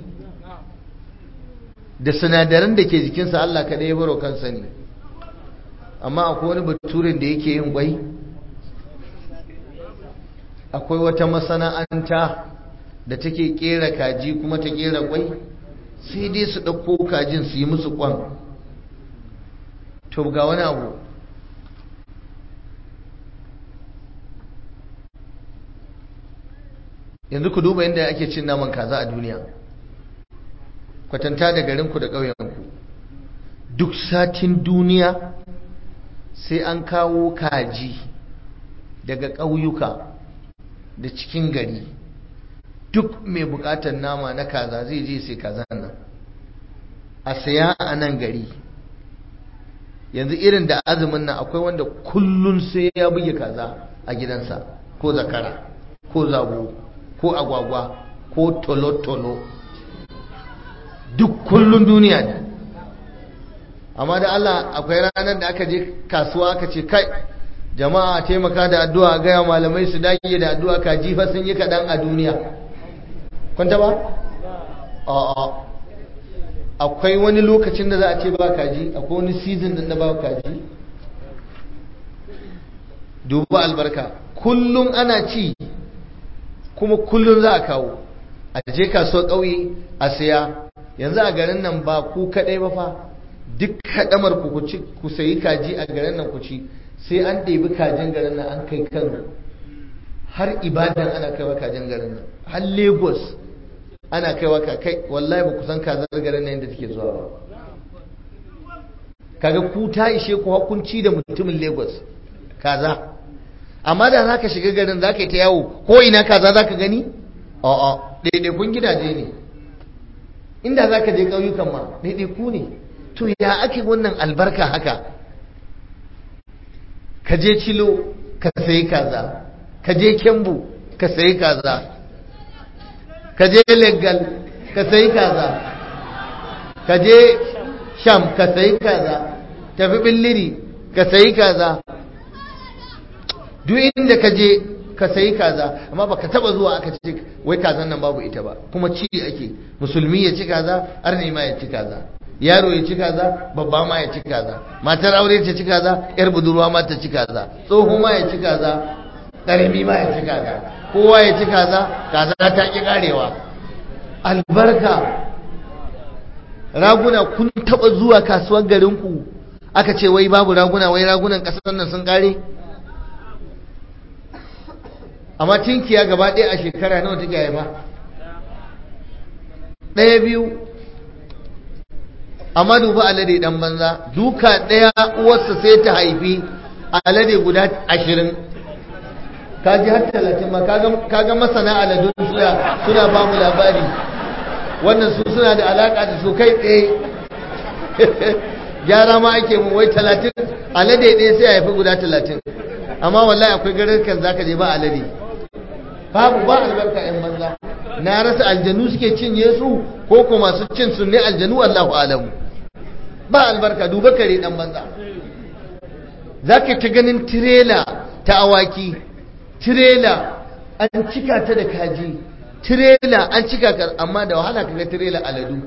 da sinadaran da ke jikinsa Allah kaɗai ya baro kansa ne. Amma akwai wani baturin da yake yin ƙwai, akwai wata masana'anta da take ƙera kaji kuma ta ƙera ƙwai, sai dai su ɗauko kajin su yi musu ƙwan. To ga wani abu, yanzu ku duba yadda ake cin naman kaza a duniya, kwatanta da garinku da ƙauyenku. duk satin duniya sai an kawo kaji daga ƙauyuka da cikin gari. Duk mai bukatar nama na kaza zai je sai kazan nan a saya a nan gari. Yanzu irin da azumin nan akwai wanda kullun sai ya buge kaza a gidansa, ko zakara ko zabo ko agwagwa ko tolo-tolo, duk kullun duniya ne. Amma da Allah akwai ranar da aka je kasuwa aka ce kai jama'a taimaka da addu'a, gaya malamai su dage da addu'a, kaji fa sun yi kaɗan a duniya. Kwanta ba? A'a. Akwai wani lokacin da za a ce ba kaji, akwai wani season din da ba kaji. Duba albarka, kullum ana ci kuma kullum za a kawo. A je kasuwar ƙauye a saya. Yanzu a garin nan ba ku kaɗai ba fa, duk haɗamar ku ku sayi kaji a garin nan ku ci, sai an ɗebi kajin garin nan an kai Kano, har Ibadan ana kaiwa kajin garin nan, har Lagos ana kaiwa ka kai. Wallahi ba ku san kazar garin nan yadda take zuwa ba. Kaga ku ta ishe ku hukunci da mutumin Lagos kaza. Amma da zaka shiga garin zaka yi ta yawo, ko ina kaza zaka gani? A'a, ɗaiɗaikun gidaje ne. Inda zaka je ƙauyukan ma ɗaiɗaiku ne. To ya ake wannan albarka haka? Ka je Cilo ka sayi kaza, ka je Kembu ka sayi kaza, ka je Legal ka sayi kaza, ka je Sham ka sayi kaza, tafi Billiri ka sayi kaza, duk inda ka je ka sayi kaza. Amma baka taba zuwa aka ce wai kazan nan babu ita ba. Kuma ci ake, musulmi ya ci kaza, arni ma ya ci kaza, yaro ya ci kaza, babba ma ya ci kaza, matar aure ta ci kaza, yar budurwa ma ta ci kaza, tsoho ma ya ci kaza, ƙarami ma ya ci kaza, kowa ya ci kaza. Kaza ta ki karewa. Albarka. Raguna, kun taba zuwa kasuwar garinku aka ce wai babu raguna, wai ragunan ƙasar nan sun kare? Amma tinkiya gaba ɗaya a shekara nawa take haifa? Ɗaya biyu. Amma duba alade dan banza, duka ɗaya uwarsa sai ta haifi alade guda ashirin. Kaji har talatin ma, kaga masana aladun suna suna ba mu labari. Wannan su suna da alaka da su kai tsaye. Gyara ma ake mu, wai talatin alade ɗaya sai haifi guda talatin. Amma wallahi akwai garurukan zaka je ba alade, babu, ba albarka yan banza. Na rasa aljanu suke cinye su ko kuma masu cin su ne aljanu, Allahu alamu. Ba albarka. Duba kare dan banza, zaka ta ganin tirela ta awaki, tirela an cika ta da kaji, tirela an cika ka, amma da wahala kaga tirela aladu.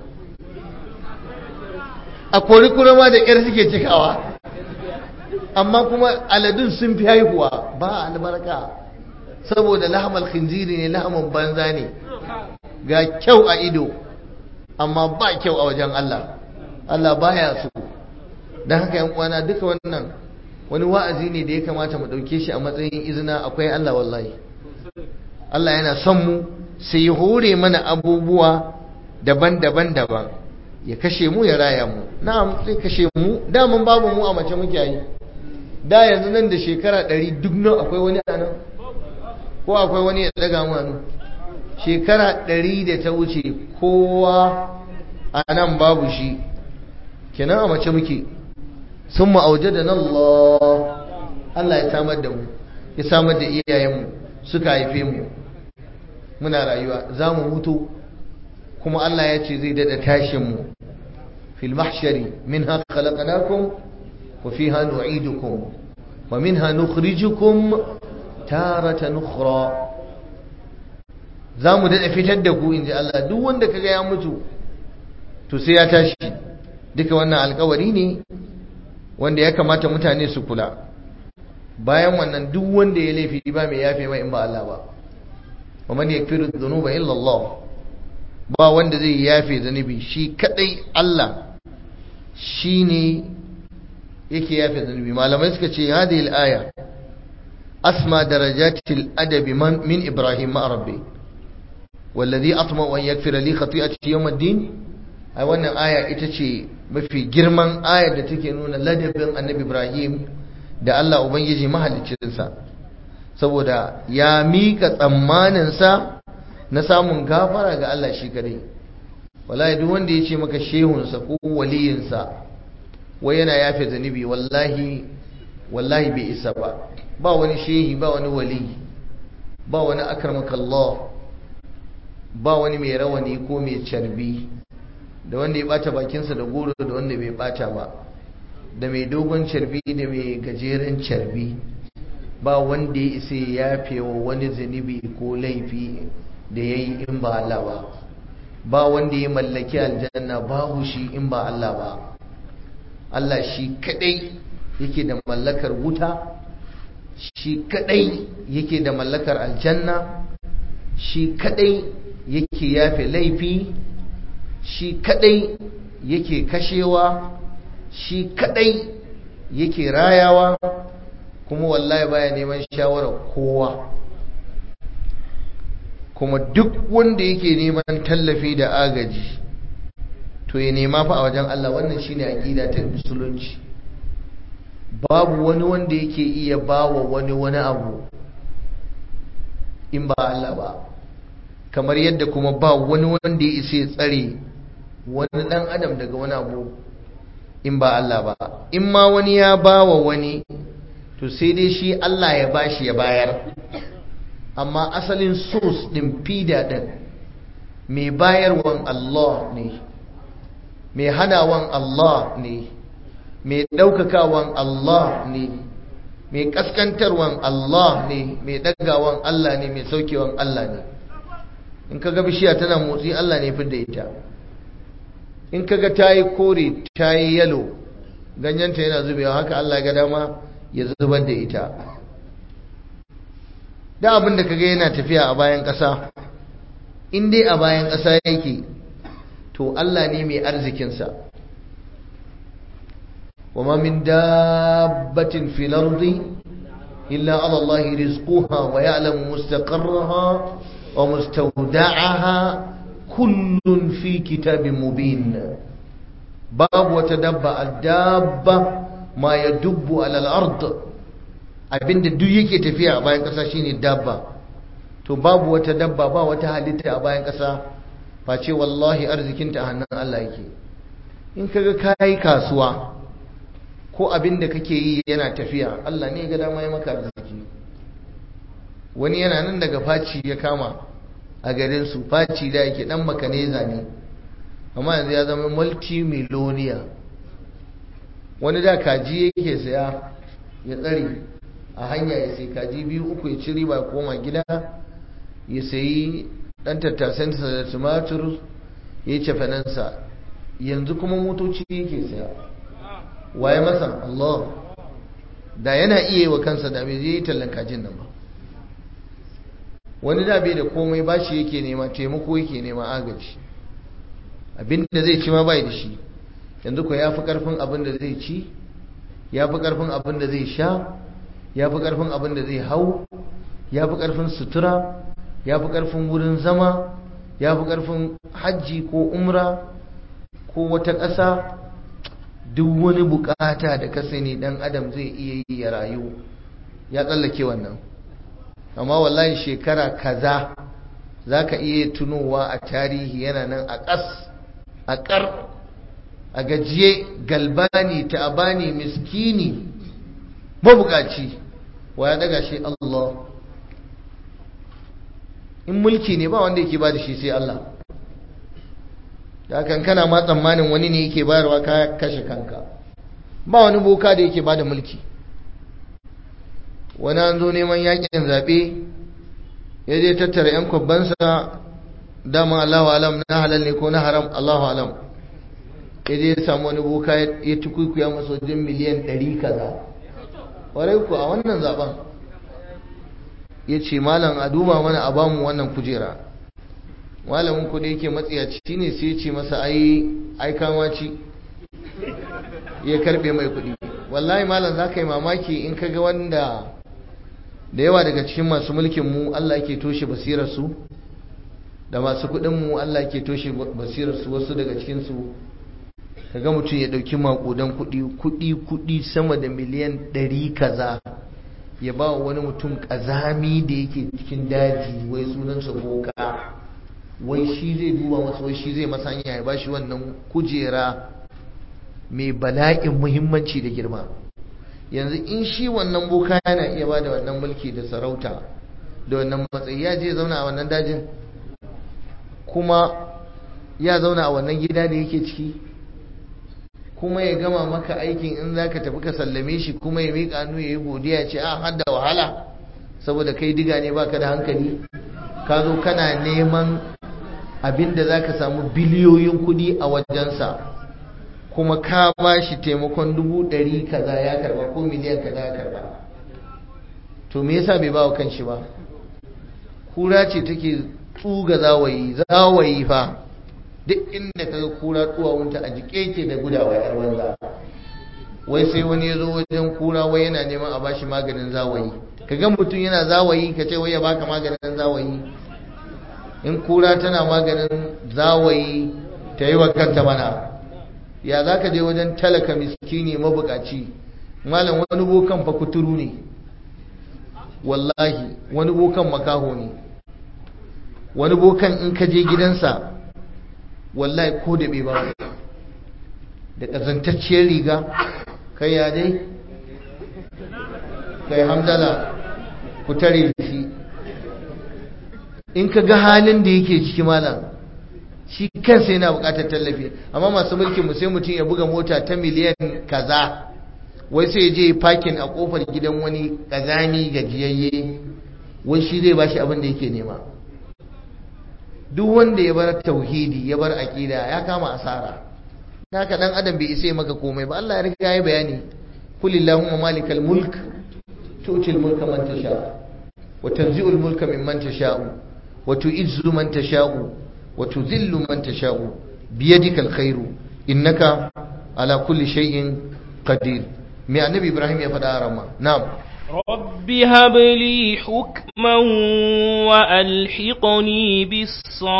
A kori kurama da ƙyar suke cikawa, amma kuma aladun sun fi haihuwa. Ba albarka, saboda lahamal khinziri ne, lahaman banza ne, ga kyau a ido amma ba kyau a wajen Allah. Allah baya so. Dan haka yan uwana, duka wannan wani wa'azi ne da ya kamata mu dauke shi a matsayin izina. Akwai Allah wallahi. Allah yana son mu, sai ya hore mana abubuwa daban-daban daban, ya kashe mu ya raya mu. Na'am, sai kashe mu, da mun babu mu a mace muke yi. Da yanzu nan da shekara ɗari duk nan akwai wani anan, ko akwai wani ya daga mu hannu? Shekara ɗari da ta wuce kowa a nan babu shi, kenan a mace muke. Sun ma'auje da nan Allah, Allah ya samar da mu, ya samar da iyayenmu, suka haife mu, muna rayuwa, za mu mutu kuma Allah ya ce zai daɗa tashinmu. Fil mahshari minha khalaqnakum wa fiha nu'idukum wa minha nukhrijukum taratan ukhra. Za mu daɗa fitar da ku, in ji Allah. Duk wanda kaga ya mutu to sai ya tashi. Duka wannan alkawari ne wanda ya kamata mutane su kula. Bayan wannan, duk wanda ya laifi ba mai yafe mai in ba Allah ba. wa man yakfiru dhunuba illa Allah, ba wanda zai yafe zunubi, shi kadai Allah shine yake yafe zunubi. Malamai suka ce hadhihi al-aya asma darajatil adabi min Ibrahim ma rabbi والذي أطمع أن يغفر لي خطيئتي يوم الدين ai wannan aya ita ce mafi girman ayar da take nuna ladabin annabi Ibrahim da Allah ubangiji mahaliccinsa, saboda ya mika tsammaninsa na samun gafara ga Allah shi kadai. wallahi duk wanda ya ce maka shehunsa ko waliyinsa wai yana yafe zanibi, wallahi wallahi bai isa ba. Ba wani shehi, ba wani wali, ba wani akramakallah, ba wani mai rawani ko mai carbi, da wanda ya bata bakinsa da goro da wanda bai bata ba, da mai dogon carbi da mai gajeren carbi, ba wanda ya isa ya yafe wa wani zanibi ko laifi da ya yi in ba Allah ba. Ba wanda ya mallaki aljanna babu shi in ba Allah ba. Allah shi kadai yake da mallakar wuta, shi kadai yake da mallakar aljanna, shi kadai yake yafe laifi, shi kadai yake kashewa, shi kadai yake rayawa, kuma wallahi baya neman shawarar kowa. Kuma duk wanda yake neman tallafi da agaji to ya nema fa a wajen Allah. Wannan shine aqida ta musulunci. Babu wani wanda yake iya bawa wani wani abu in ba Allah ba, kamar yadda kuma ba wani wanda ya isa ya tsare wani dan adam daga wani abu in ba Allah ba. In ma wani ya bawa wani to sai dai shi Allah ya bashi ya bayar, amma asalin source din fida din mai bayarwan Allah ne, mai hanawan Allah ne, mai daukakawan Allah ne, mai kaskantarwan Allah ne, mai dagawan Allah ne, mai saukewan Allah ne. In kaga bishiya tana motsi, Allah ne fidda ita. In kaga tayi kore tayi yalo, ganyenta yana zubewa, haka Allah ga dama ya zubar da ita. Da abin da kaga yana tafiya a bayan ƙasa, in dai a bayan ƙasa yake, to Allah ne mai arzikinsa. wa ma min dabbatin fil ardi illa ala Allah rizquha wa ya'lamu mustaqarraha wa mustawda'aha kullun fi kitabin mubin. Babu wata dabba, ad-dabba ma yadubbu ala al-ard, abinda duk yake tafiya a bayan ƙasa shine dabba. To babu wata dabba, ba wata halitta a bayan ƙasa face wallahi arzikinta a hannun Allah yake. In kaga kai kasuwa ko abinda kake yi yana tafiya, Allah ne ya ga dama ya maka arziki. Wani yana nan daga faci ya kama a garin su, faci da yake dan makaneza ne, amma yanzu ya zama multi-millionaire. Wani da kaji yake saya ya tsare a hanya, ya sai kaji biyu uku ya ci riba ya koma gida, ya sayi dan tattasensa da tumatur ya yi cefanansa. Yanzu kuma motoci yake saya. Waye masa? Allah. Da yana iya yi wa kansa da bai yi tallan kajin nan ba. Wani da bai da komai bashi yake nema, taimako yake nema, agaji. Abinda zai ci ma bai da shi. Yanzu ko ya fi karfin abin da zai ci, ya fi karfin abin da zai sha, ya fi karfin abin da zai hau, ya fi karfin sutura, ya fi karfin wurin zama, ya fi karfin hajji ko umra ko wata ƙasa. Duk wani bukata da ka sani dan adam zai iya yi ya rayu, ya tsallake wannan. Amma wallahi shekara kaza zaka iya tunowa a tarihi yana nan a ƙas, a ƙar, a gajiye, galbani, ta'abani, miskini, mabukaci. Wa ya daga shi? Allah. In mulki ne ba wanda yake ba da shi sai Allah. Da kan kana ma tsammanin wani ne yake bayarwa, ka kashe kanka. Ba wani boka da yake bada mulki. Wani an zo neman yakin zaɓe, ya je tattara 'yan kwabbansa, dama Allahu alam na halal ne ko na haram, Allahu alam. Ya je ya samu wani boka ya tukuikuya masa wajen miliyan ɗari kaza. Warai ku a wannan zaben ya ce malam a duba mana a bamu wannan kujera. Malamin ku da yake matsiyaci ne sai ya ce masa ai ai kamaci, ya karbe mai kuɗi. Wallahi malam za ka yi mamaki in ka ga wanda da yawa daga cikin masu mulkin mu Allah yake toshe basirar su. da masu kuɗinmu Allah ke toshe basirarsu wasu daga cikinsu kaga mutum ya ɗauki maƙudan kuɗi kuɗi kuɗi sama da miliyan ɗari kaza ya ba wani mutum ƙazami da yake cikin daji wai sunansa boka wai shi zai duba masa wai shi zai masa hanya ya bashi wannan kujera mai bala'in muhimmanci da girma. Yanzu in shi wannan boka yana iya ba da wannan mulki da sarauta da wannan matsayi, ya je zauna a wannan dajin kuma ya zauna a wannan gida da yake ciki kuma ya gama maka aikin in za ka tafi ka sallame shi kuma ya miƙa hannu ya yi godiya ce a hada wahala saboda kai diga ne baka da hankali, ka zo kana neman abin da za ka samu biliyoyin kuɗi a wajensa kuma ka ba shi taimakon dubu ɗari kaza ya karba ko miliyan kaza ya karba. To me yasa bai ba wa kanshi ba? Kura ce take tsuga zawayi, zawayi fa duk inda ka ga kura tsuwawunta a jike ke da gudawa yar banza. Wai sai wani ya zo wajen kura wai yana neman a bashi maganin zawayi. Ka ga mutum yana zawayi ka ce wai ya baka maganin zawayi. In kura tana maganin zawayi ta yi wa kanta mana, ya za ka je wajen talaka miskini mabukaci? Malam wani bokan fa kuturu ne, wallahi wani bokan makaho ne, wani bokan in ka je gidansa wallahi ko da bai ba da ƙazantacciyar riga kai ya dai kai hamdala ku tare shi. In ka ga halin da yake ciki malam, shi kansa yana buƙatar tallafi. Amma masu mulkin mu sai mutum ya buga mota ta miliyan kaza wai sai ya je parking a kofar gidan wani kazami gajiyayye wai shi zai bashi abin da yake nema. Duk wanda ya bar tauhidi ya bar aqida ya kama asara. Haka dan adam bai isa maka komai ba. Allah ya riga ya bayani, kulillahumma malikal mulk tu'til mulka man tasha wa tanzi'ul mulka mimman tasha'u wa tu'izzu man tasha'u wa tudhillu man tasha'u biyadikal khairu innaka ala kulli shay'in qadir. Me annabi Ibrahim ya faɗa a rama? Na'am. Rabbi habli hukman wa alhiqni bis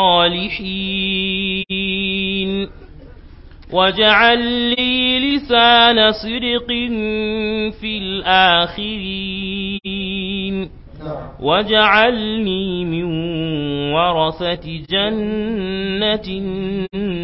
salihin waj'al li lisana sidqin fil akhirin waj'alni min warathati jannatin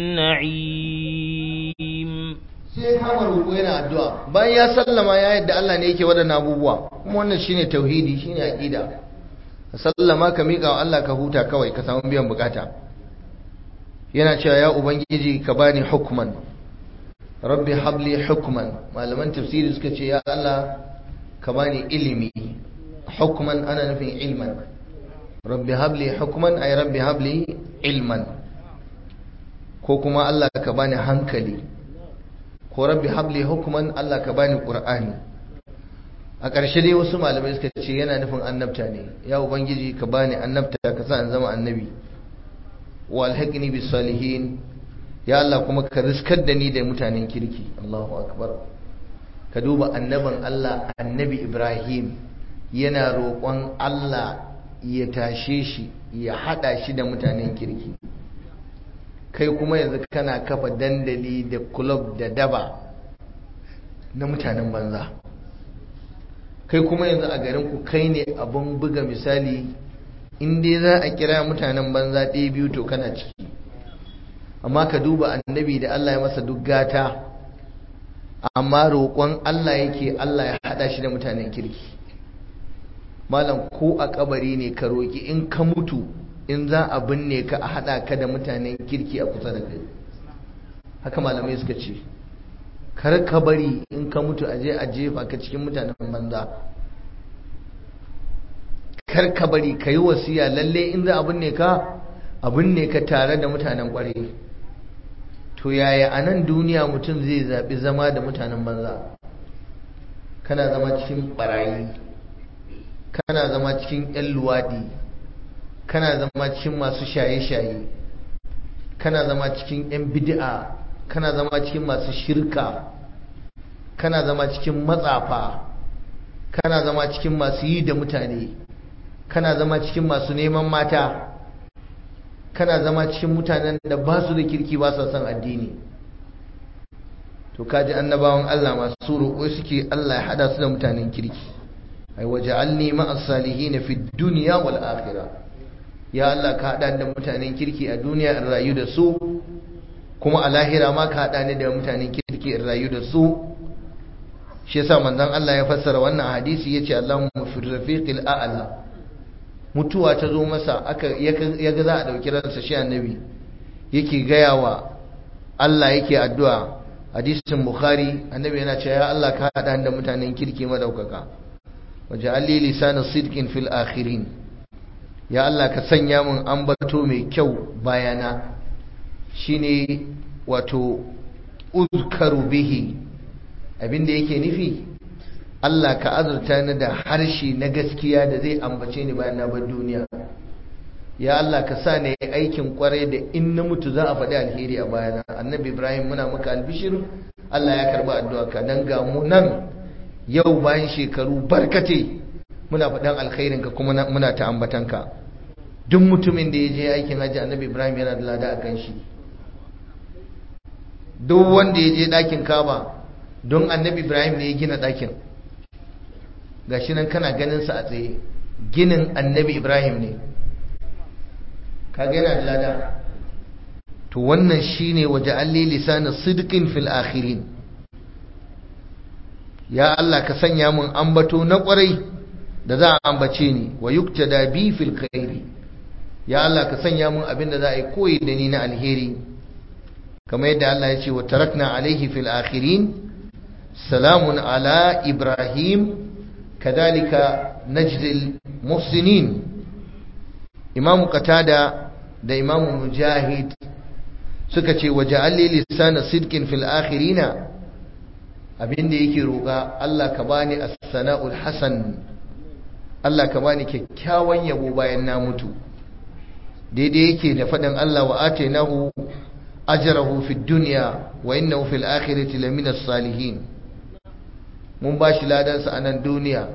na'im. Sai kama roƙo yana addu'a bayan ya sallama ya yadda Allah ne yake waɗannan abubuwa, kuma wannan shine tauhidi, shine aqida. Ka sallama ka miƙa wa Allah ka huta kawai ka samu biyan bukata. Yana cewa ya ubangiji ka bani hukman, rabbi habli hukman. Malaman tafsiri suka ce ya Allah ka bani ilimi. Hukman ana nufin ilman. Rabbi habli hukman ay rabbi habli ilman. Ko kuma Allah ka bani hankali, ko rabbi habli hukman Allah ka bani qur'ani. A ƙarshe dai wasu malamai suka ce yana nufin annabta ne. Ya ubangiji ka bani annabta ka sa in zama annabi. Wa alhaqni bis salihin. Ya Allah kuma ka riskar da ni da mutanen kirki. Allahu akbar. Ka duba annaban Allah annabi Ibrahim yana roƙon Allah ya tashe shi ya hada shi da mutanen kirki. Kai kuma yanzu kana kafa dandali da club da daba na mutanen banza. Kai kuma yanzu a garin ku kai ne abun buga misali, in dai za a kira mutanen banza ɗaya biyu to kana ciki. Amma ka duba annabi da Allah ya masa duk gata, amma roƙon Allah yake Allah ya haɗa shi da mutanen kirki. Malam ko a kabari ne ka roƙi in ka mutu in za a binne ka a haɗa ka da mutanen kirki a kusa da kai. Haka malamai suka ce kar ka bari in ka mutu aje a jefa ka cikin mutanen banza. Kar ka bari ka yi wasiya lalle in za a binne ka a binne ka tare da mutanen ƙwarai. To yaya a nan duniya mutum zai zaɓi zama da mutanen banza? Kana zama cikin ɓarayi, kana zama cikin 'yan luwaɗi, kana zama cikin masu shaye-shaye, kana zama cikin 'yan bid'a, kana zama cikin masu shirka, kana zama cikin matsafa, kana zama cikin masu yi da mutane, kana zama cikin masu neman mata, kana zama cikin mutanen da ba su da kirki ba sa son addini. To kaji annabawan Allah masu roƙo suke Allah ya hada su da mutanen kirki. Ai waja'alni ma'as salihin fi dunya wal akhirah. Ya Allah ka hada da mutanen kirki a duniya in rayu da su, kuma a lahira ma ka hada ni da mutanen kirki in rayu da su. Shi yasa manzon Allah ya fassara wannan hadisi yace Allahumma fi rafiqil a'la. Mutuwa ta zo masa aka yaga za a dauki ransa shi annabi yake gayawa Allah yake addu'a. Hadisin Bukhari annabi yana cewa ya Allah ka hada da mutanen kirki madaukaka. Waj'alli lisana sidqin fil akhirin. Ya Allah ka sanya mun ambato mai kyau bayana, shine wato uzkaru bihi. Abinda yake nufi Allah ka azurta ni da harshe na gaskiya da zai ambace ni bayan na bar duniya. Ya Allah ka sa ni aikin kwarai da in na mutu za a faɗi alheri a bayana. Annabi Ibrahim muna maka albishir, Allah ya karba addu'a ka dan ga mu nan yau bayan shekaru barkate muna faɗan alkhairin ka kuma muna ta ambatan ka. Duk mutumin da ya je aikin haji Annabi Ibrahim yana da lada akan shi. Duk wanda ya je ɗakin Kaaba don Annabi Ibrahim ne ya gina ɗakin. Gashi nan kana ganin sa a tsaye. Ginin Annabi Ibrahim ne. Kaga yana da lada. To wannan shine waja'alli lisana sidqin fil akhirin. Ya Allah ka sanya mun ambato na kwarai da za a ambace ni, wa yuktada bi fil khairi. Ya Allah ka sanya mun abin da za a yi koyi da ni na alheri, kamar yadda Allah ya ce wa tarakna alaihi fil akhirin salamun ala Ibrahim kadhalika najzil muhsinin. Imam Qatada da Imam Mujahid suka ce waja'alli lisana sidqin fil akhirina, abinda yake roƙa Allah ka bani as-sana'ul hasan, Allah ka bani kyakkyawan yabo bayan na mutu. Daidai yake da faɗin Allah wa atainahu ajrahu fid dunya wa innahu fil akhirati lamina salihin. Mun bashi ladan sa a nan duniya,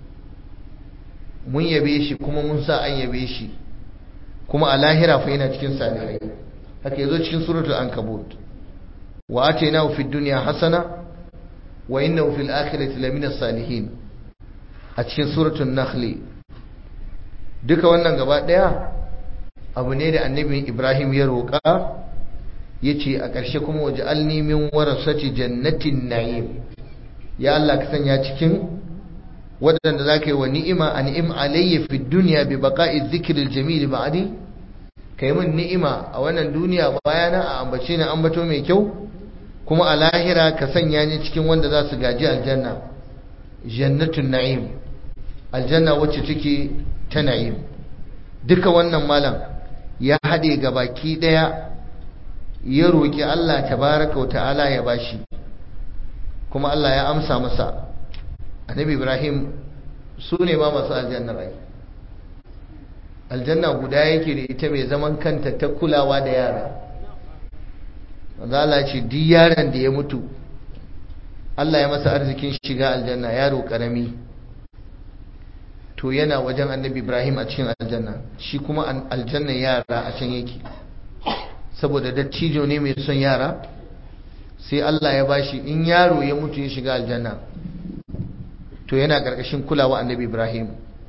mun yabe shi kuma mun sa an yabe shi, kuma a lahira fa yana cikin salihai. Haka yazo cikin suratul ankabut, wa atainahu fid dunya hasana wa innahu fil akhirati lamina salihin. A cikin suratul nakhli. Duka wannan gaba daya abu ne da annabi Ibrahim ya roƙa, yace a ƙarshe kuma waj'alni min warasati jannatin na'im. Ya Allah ka sanya cikin wadanda zaka yi wa ni'ima an'im alayya fid dunya bi baqa'i dhikril jamil ba'di. Kai min ni'ima a wannan duniya bayana a ambace ni ambato mai kyau, kuma a lahira ka sanya ni cikin wanda za su gaji aljanna, jannatun na'im, aljanna wacce take ta na'im. Duka wannan malam ya haɗe ga baki ɗaya ya roƙi Allah tabaraka wa ta'ala ya bashi, kuma Allah ya amsa masa. Annabi Ibrahim su ne ma masu aljanna rai. Aljanna guda yake da ita mai zaman kanta ta kulawa da yara. Allah ce duk yaron da ya mutu Allah ya masa arzikin shiga aljanna, yaro karami, to yana wajen Annabi Ibrahim a cikin aljanna, shi kuma aljanna yara a can yake. Saboda dattijo ne mai son yara, sai Allah ya bashi in yaro ya mutu ya shiga aljanna to yana karkashin kulawa Annabi Ibrahim.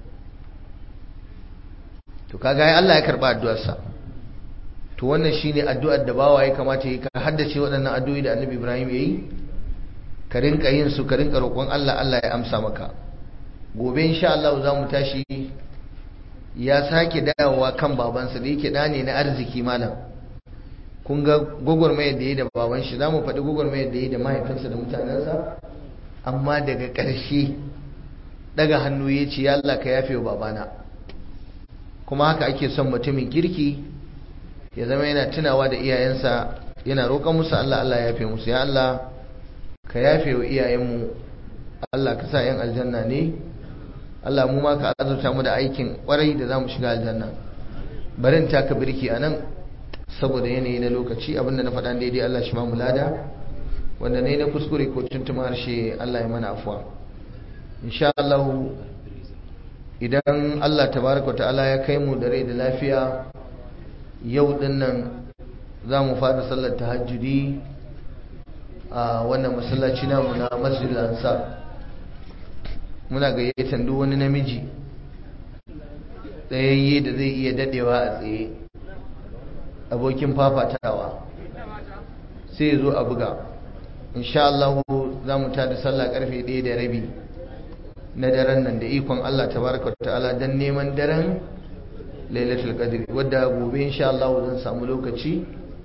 To kaga ai Allah ya karba addu'arsa. To wannan shine addu'ar da bawa ya kamata yi, ka haddace waɗannan addu'o'i da Annabi Ibrahim yayi, ka rinka yin su, ka rinka roƙon Allah, Allah ya amsa maka. Gobe insha Allah za mu tashi, ya sake dawowa kan babansa da yake da ne na arziki malam. Kun ga gogormayar da yayi da baban shi, za mu faɗi gogormayar da yayi da mahaifinsa da mutanensa, amma daga ƙarshe daga hannu ya ce ya Allah ka yafe wa babana. Kuma haka ake son mutumin kirki ya zama yana tunawa da iyayensa, yana roƙon musu Allah, Allah ya yafe musu. Ya Allah ka yafe wa iyayenmu, Allah ka sa yan aljanna ne, Allah mu ma ka azurta mu da aikin ƙwarai da za mu shiga aljanna. Barin taka birki a nan saboda yanayi na lokaci. Abinda na faɗa daidai Allah shi ma mu lada, wanda ne na kuskure ko tuntuma harshe Allah ya mana afuwa. Insha Allah idan Allah tabaraka wa ta'ala ya kai mu da rai da lafiya yau dinnan za mu fara sallar tahajjudi a wannan masallaci namu na Masjidil Ansar. Muna gayyatar duk wani namiji tsayayye da zai iya dadewa a tsaye, abokin fafatawa, sai ya zo a buga. insha Allah za mu tada sallah karfe ɗaya da rabi na daren nan da ikon Allah tabaraka wa ta'ala dan neman daren Lailatul Qadr, wadda gobe insha Allah zan samu lokaci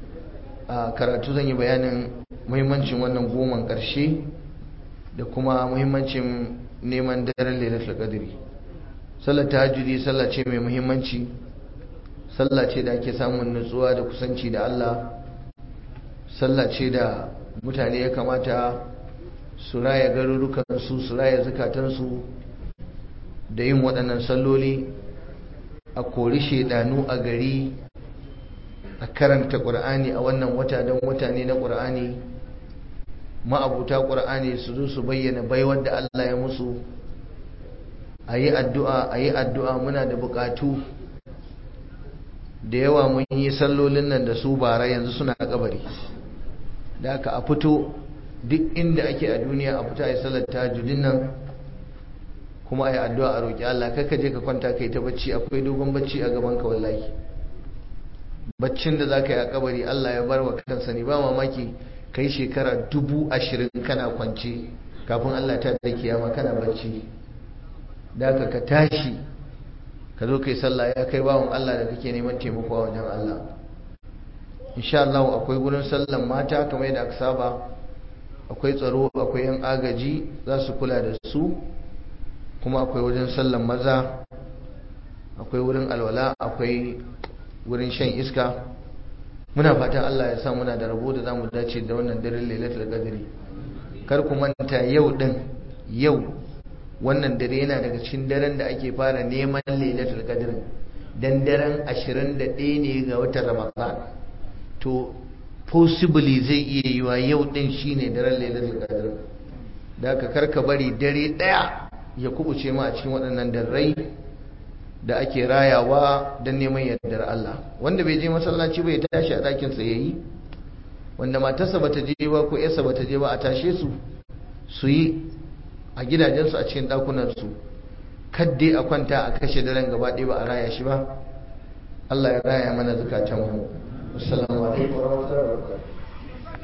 a karatu, zan yi bayanin muhimmancin wannan goman ƙarshe da kuma muhimmancin neman daren Lailatul Qadr. Sallar tahajjudi sallah ce mai muhimmanci, sallah ce da ake samun nutsuwa da kusanci da Allah, sallah ce da mutane ya kamata su raya garurukansu, su raya zukatansu da yin waɗannan salloli, a kori shaidanu a gari, a karanta ƙur'ani a wannan wata don wata ne na ƙur'ani. Ma'abuta ƙur'ani su zo su bayyana baiwar da Allah ya musu, a yi addu'a a yi addu'a. Muna da buƙatu da yawa, mun yi sallolin nan da su bara, yanzu suna kabari. da aka a fito duk inda ake a duniya, a fito a yi sallar tahajjudin nan, kuma a yi addu'a a roƙi Allah. Kaka je ka kwanta ka yi ta bacci, akwai dogon bacci a gaban ka wallahi. Baccin da za ka yi a kabari Allah ya bar wa kansa ne, ba mamaki ka yi shekara dubu ashirin kana kwance kafin Allah ta da kiyama kana bacci. da aka ka tashi ka zo ka yi sallah, ya kai bawan Allah da kake neman taimako a wajen Allah. insha Allah akwai gurin sallan mata kamar yadda aka saba, akwai tsaro, akwai yan agaji za su kula da su, kuma akwai wajen sallan maza, akwai wurin alwala, akwai wurin shan iska. muna fatan Allah ya sa muna da rabo da zamu dace da wannan daren Lailatul Qadr. kar ku manta yau din yau wannan dare yana daga cikin daren da ake fara neman Lailatul Qadr, dan daren ashirin da ɗaya ne ga watan Ramadan. to possibly zai iya yiwa yau din shine daren Lailatul Qadr. da ka karka bari dare daya ya kubuce mu a cikin waɗannan darrai da ake rayawa don neman yardar Allah. Wanda bai je masallaci ba ya tashi a ɗakin sa yayi, wanda matarsa bata je ba ko yarsa bata je ba a tashe su su yi a gidajensu a cikin ɗakunan su. kadde a kwanta a kashe daren gaba ɗaya ba a raya shi ba. Allah ya raya mana zakatan mu. Assalamu alaikum warahmatullahi wabarakatuh.